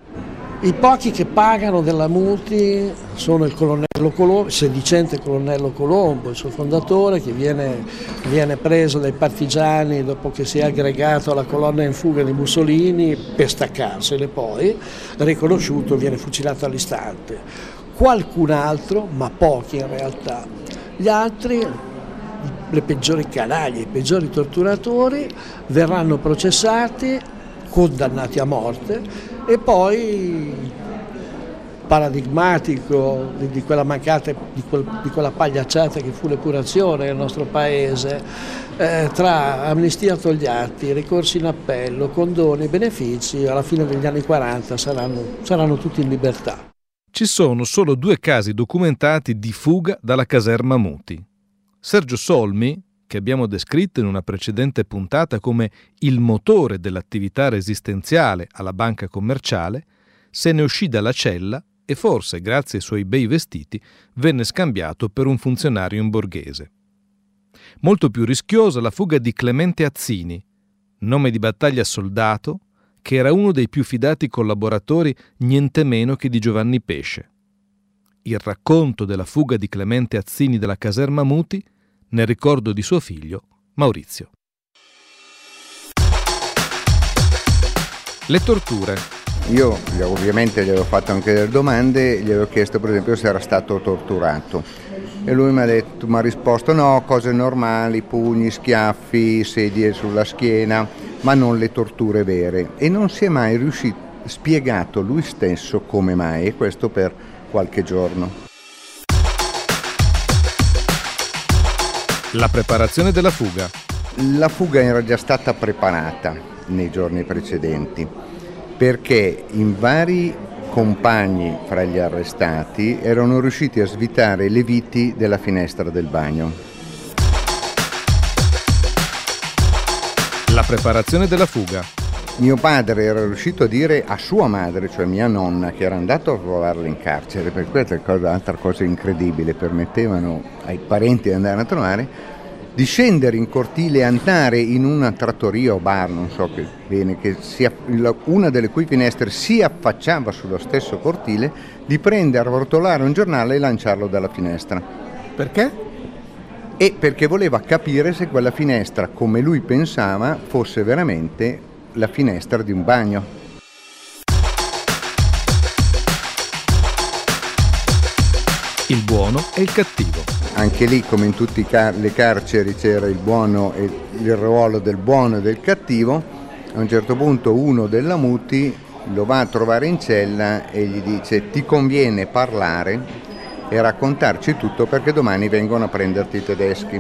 Speaker 9: I pochi che pagano della Muti sono il colonnello Colombo, il sedicente colonnello Colombo, il suo fondatore, che viene, viene preso dai partigiani dopo che si è aggregato alla colonna in fuga di Mussolini per staccarsene, poi riconosciuto, viene fucilato all'istante. Qualcun altro, ma pochi in realtà, gli altri, le peggiori canaglie, i peggiori torturatori, verranno processati, condannati a morte, e poi paradigmatico di, di quella mancata, di, quel, di quella pagliacciata che fu l'epurazione nel nostro paese, eh, tra amnistia Togliatti, ricorsi in appello, condoni, benefici, alla fine degli anni quaranta saranno, saranno tutti in libertà.
Speaker 10: Ci sono solo due casi documentati di fuga dalla caserma Muti. Sergio Solmi, che abbiamo descritto in una precedente puntata come il motore dell'attività resistenziale alla banca commerciale, se ne uscì dalla cella e forse, grazie ai suoi bei vestiti, venne scambiato per un funzionario in borghese. Molto più rischiosa la fuga di Clemente Azzini, nome di battaglia soldato, che era uno dei più fidati collaboratori niente meno che di Giovanni Pesce. Il racconto della fuga di Clemente Azzini dalla caserma Muti nel ricordo di suo figlio Maurizio. Le torture.
Speaker 11: Io ovviamente gli avevo fatto anche delle domande, gli avevo chiesto per esempio se era stato torturato e lui mi ha detto, mi ha risposto no, cose normali, pugni, schiaffi, sedie sulla schiena, ma non le torture vere, e non si è mai riuscito, spiegato lui stesso come mai, e questo per qualche giorno.
Speaker 10: La preparazione della fuga.
Speaker 11: La fuga era già stata preparata nei giorni precedenti, perché in vari compagni fra gli arrestati erano riusciti a svitare le viti della finestra del bagno.
Speaker 10: La preparazione della fuga.
Speaker 11: Mio padre era riuscito a dire a sua madre, cioè mia nonna, che era andato a trovarla in carcere, per questa cosa, altra cosa incredibile, permettevano ai parenti di andare a trovare, di scendere in cortile e andare in una trattoria o bar, non so che bene, che si, una delle cui finestre si affacciava sullo stesso cortile, di prendere, arrotolare un giornale e lanciarlo dalla finestra.
Speaker 10: Perché?
Speaker 11: E perché voleva capire se quella finestra, come lui pensava, fosse veramente la finestra di un bagno.
Speaker 10: Il buono e il cattivo.
Speaker 11: Anche lì, come in tutte car- le carceri, c'era il buono e il ruolo del buono e del cattivo. A un certo punto uno della Muti lo va a trovare in cella e gli dice: ti conviene parlare e raccontarci tutto, perché domani vengono a prenderti i tedeschi.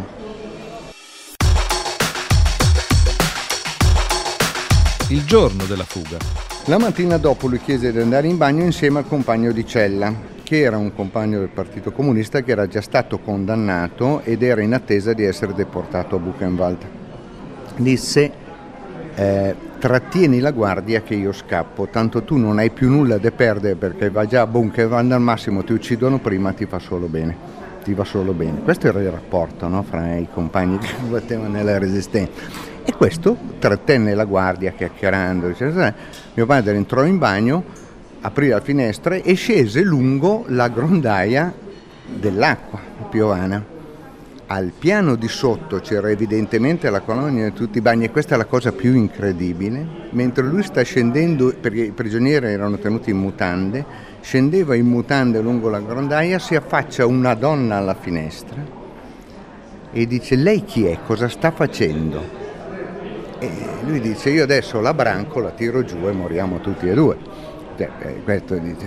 Speaker 10: Il giorno della fuga.
Speaker 11: La mattina dopo lui chiese di andare in bagno insieme al compagno di cella, che era un compagno del Partito Comunista che era già stato condannato ed era in attesa di essere deportato a Buchenwald. Disse: eh, trattieni la guardia che io scappo, tanto tu non hai più nulla da perdere, perché va già a Buchenwald, al massimo ti uccidono prima, ti fa solo bene, ti va solo bene. Questo era il rapporto, no, fra i compagni che combattevano nella Resistenza. E questo trattenne la guardia chiacchierando, eccetera. Mio padre entrò in bagno, aprì la finestra e scese lungo la grondaia dell'acqua piovana. Al piano di sotto c'era evidentemente la colonia di tutti i bagni, e questa è la cosa più incredibile. Mentre lui sta scendendo, perché i prigionieri erano tenuti in mutande, scendeva in mutande lungo la grondaia, si affaccia una donna alla finestra e dice: lei chi è? Cosa sta facendo? E lui dice: io adesso la branco, la tiro giù e moriamo tutti e due. Cioè, questo dice.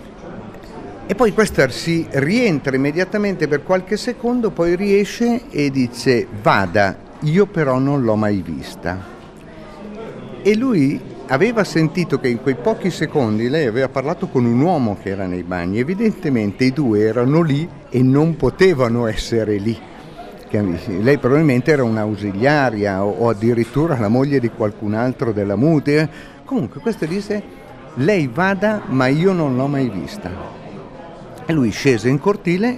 Speaker 11: E poi questa si rientra immediatamente per qualche secondo, poi riesce e dice: vada, io però non l'ho mai vista. E lui aveva sentito che in quei pochi secondi lei aveva parlato con un uomo che era nei bagni. Evidentemente i due erano lì e non potevano essere lì. Lei probabilmente era un'ausiliaria o, o addirittura la moglie di qualcun altro della Muti. Comunque questo disse: lei vada, ma io non l'ho mai vista. E lui scese in cortile,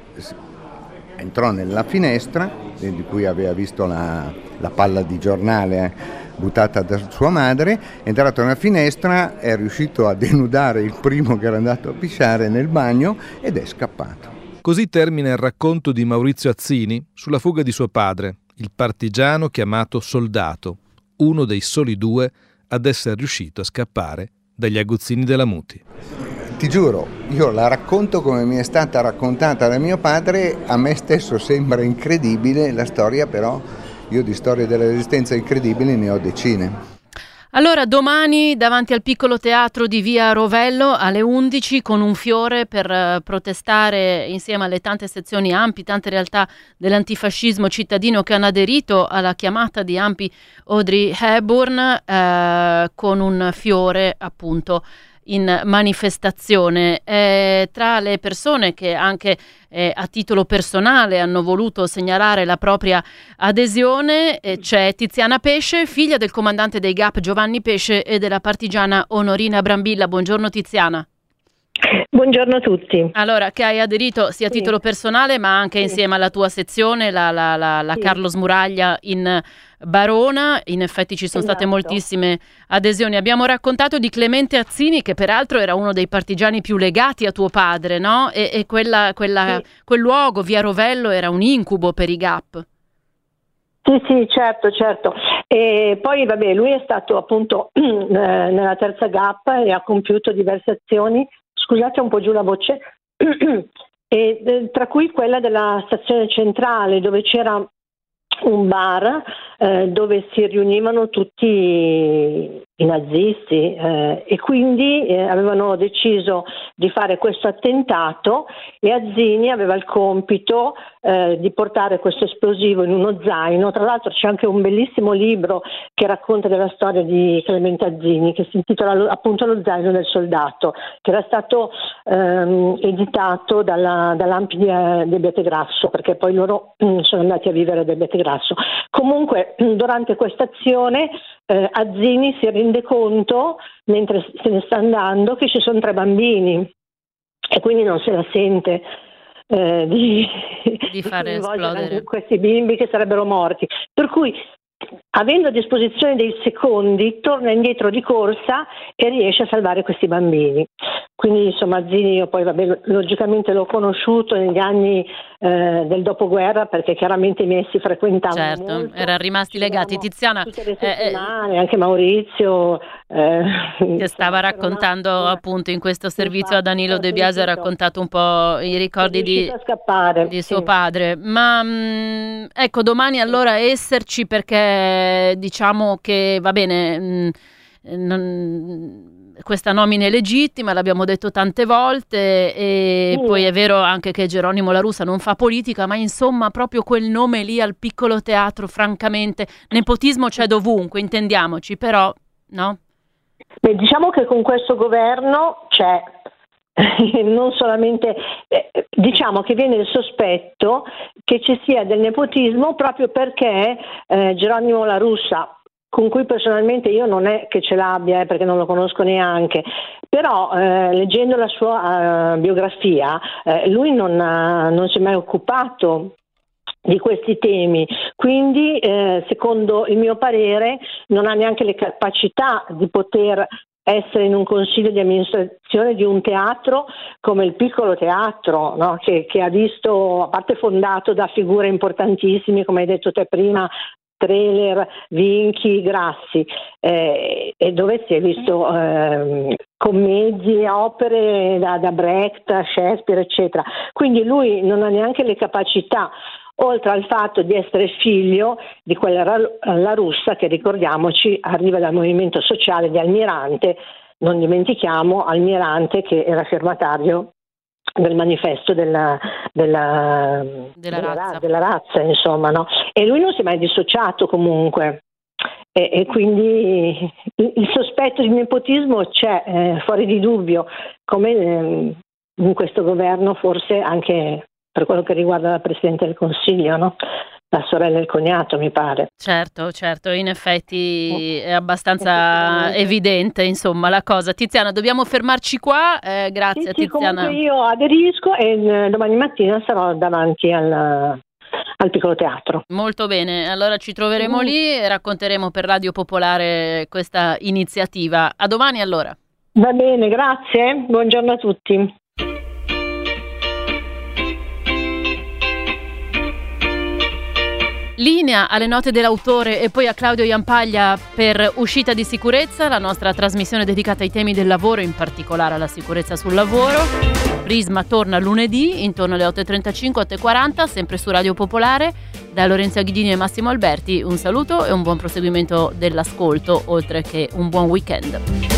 Speaker 11: entrò nella finestra di cui aveva visto la, la palla di giornale eh, buttata da sua madre, è entrato nella finestra, è riuscito a denudare il primo che era andato a pisciare nel bagno ed è scappato.
Speaker 10: Così termina il racconto di Maurizio Azzini sulla fuga di suo padre, il partigiano chiamato Soldato, uno dei soli due ad essere riuscito a scappare dagli aguzzini della Muti.
Speaker 11: Ti giuro, io la racconto come mi è stata raccontata da mio padre, a me stesso sembra incredibile la storia, però io di storie della Resistenza incredibili ne ho decine.
Speaker 2: Allora, domani davanti al piccolo teatro di via Rovello alle undici con un fiore per uh, protestare insieme alle tante sezioni A M P I, tante realtà dell'antifascismo cittadino che hanno aderito alla chiamata di A M P I Audrey Hepburn uh, con un fiore appunto in manifestazione. Eh, tra le persone che anche eh, a titolo personale hanno voluto segnalare la propria adesione eh, c'è Tiziana Pesce, figlia del comandante dei G A P Giovanni Pesce e della partigiana Onorina Brambilla. Buongiorno Tiziana.
Speaker 12: Buongiorno a tutti.
Speaker 2: Allora, che hai aderito sia a
Speaker 12: Sì.
Speaker 2: titolo personale ma anche
Speaker 12: Sì.
Speaker 2: insieme alla tua sezione, la, la, la, la
Speaker 12: Sì.
Speaker 2: Carlos Muraglia in Barona. In effetti ci sono state
Speaker 12: Esatto.
Speaker 2: moltissime adesioni. Abbiamo raccontato di Clemente Azzini, che peraltro era uno dei partigiani più legati a tuo padre, no? E, e quella, quella,
Speaker 12: Sì.
Speaker 2: quel luogo, via Rovello, era un incubo per i G A P.
Speaker 12: Sì, sì, certo, certo. E poi, vabbè, lui è stato appunto eh, nella terza G A P e ha compiuto diverse azioni. Scusate un po' giù la voce. e, eh, tra cui quella della stazione centrale, dove c'era un bar eh, dove si riunivano tutti i nazisti eh, e quindi eh, avevano deciso di fare questo attentato e Azzini aveva il compito eh, di portare questo esplosivo in uno zaino. Tra l'altro c'è anche un bellissimo libro che racconta della storia di Clemente Azzini, che si intitola lo- appunto Lo zaino del soldato, che era stato ehm, editato dalla, dall'Ampi di, eh, di Abbiategrasso, perché poi loro mm, sono andati a vivere ad Abbiategrasso. Comunque mm, durante questa azione eh, Azzini si rende conto, mentre se ne sta andando, che ci sono tre bambini e quindi non se la sente eh, di,
Speaker 2: Di fare
Speaker 12: coinvolgere
Speaker 2: esplodere.
Speaker 12: anche questi bimbi che sarebbero morti. Per cui, avendo a disposizione dei secondi, torna indietro di corsa e riesce a salvare questi bambini. Quindi insomma Azzini io poi vabbè, logicamente l'ho conosciuto negli anni eh, del dopoguerra, perché chiaramente i miei si frequentavano
Speaker 2: Certo,
Speaker 12: molto.
Speaker 2: erano rimasti legati. Tiziana,
Speaker 12: Tutte le
Speaker 2: eh, eh,
Speaker 12: settimane, anche Maurizio eh,
Speaker 2: che stava raccontando appunto in questo servizio a Danilo De Biasi, ha raccontato un po' i ricordi di,
Speaker 12: a scappare,
Speaker 2: di suo
Speaker 12: sì.
Speaker 2: padre. Ma mh, ecco, domani allora esserci, perché diciamo che va bene, mh, non- questa nomina è legittima, l'abbiamo detto tante volte, e
Speaker 12: Sì.
Speaker 2: poi è vero anche che Geronimo La Russa non fa politica, ma insomma proprio quel nome lì al Piccolo Teatro, francamente, nepotismo c'è dovunque, intendiamoci, però no?
Speaker 12: Beh, diciamo che con questo governo c'è, non solamente, eh, diciamo che viene il sospetto che ci sia del nepotismo proprio perché eh, Geronimo La Russa, con cui personalmente io non è che ce l'abbia, eh, perché non lo conosco neanche, però eh, leggendo la sua eh, biografia, eh, lui non, ha- non si è mai occupato di questi temi, quindi eh, secondo il mio parere non ha neanche le capacità di poter essere in un consiglio di amministrazione di un teatro come il Piccolo Teatro, no? che, che ha visto, a parte fondato da figure importantissime, come hai detto te prima, Treler, Vinchi, Grassi, eh, e dove si è visto eh, commedie, opere da, da Brecht, Shakespeare, eccetera. Quindi lui non ha neanche le capacità, oltre al fatto di essere figlio di quella Ra- La Russa che, ricordiamoci, arriva dal movimento sociale di Almirante. Non dimentichiamo Almirante, che era firmatario del manifesto della, della,
Speaker 2: Della razza.
Speaker 12: della razza, insomma, no? E lui non si è mai dissociato comunque. E, e quindi il, il sospetto di nepotismo c'è, eh, fuori di dubbio, come eh, in questo governo, forse anche per quello che riguarda la Presidente del Consiglio, no? La sorella e il cognato, mi pare.
Speaker 2: Certo, certo, in effetti è abbastanza evidente, insomma, la cosa. Tiziana, dobbiamo fermarci qua, eh, grazie a
Speaker 12: Sì,
Speaker 2: Tiziana.
Speaker 12: comunque io aderisco e eh, domani mattina sarò davanti al, al Piccolo Teatro.
Speaker 2: Molto bene, allora ci troveremo
Speaker 12: Mm.
Speaker 2: lì e racconteremo per Radio Popolare questa iniziativa. A domani allora.
Speaker 12: Va bene, grazie, buongiorno a tutti.
Speaker 2: Linea alle note dell'autore e poi a Claudio Iampaglia per Uscita di sicurezza, la nostra trasmissione dedicata ai temi del lavoro, in particolare alla sicurezza sul lavoro. Prisma torna lunedì intorno alle otto e trentacinque, otto e quaranta, sempre su Radio Popolare. Da Lorenzo Aghidini e Massimo Alberti un saluto e un buon proseguimento dell'ascolto, oltre che un buon weekend.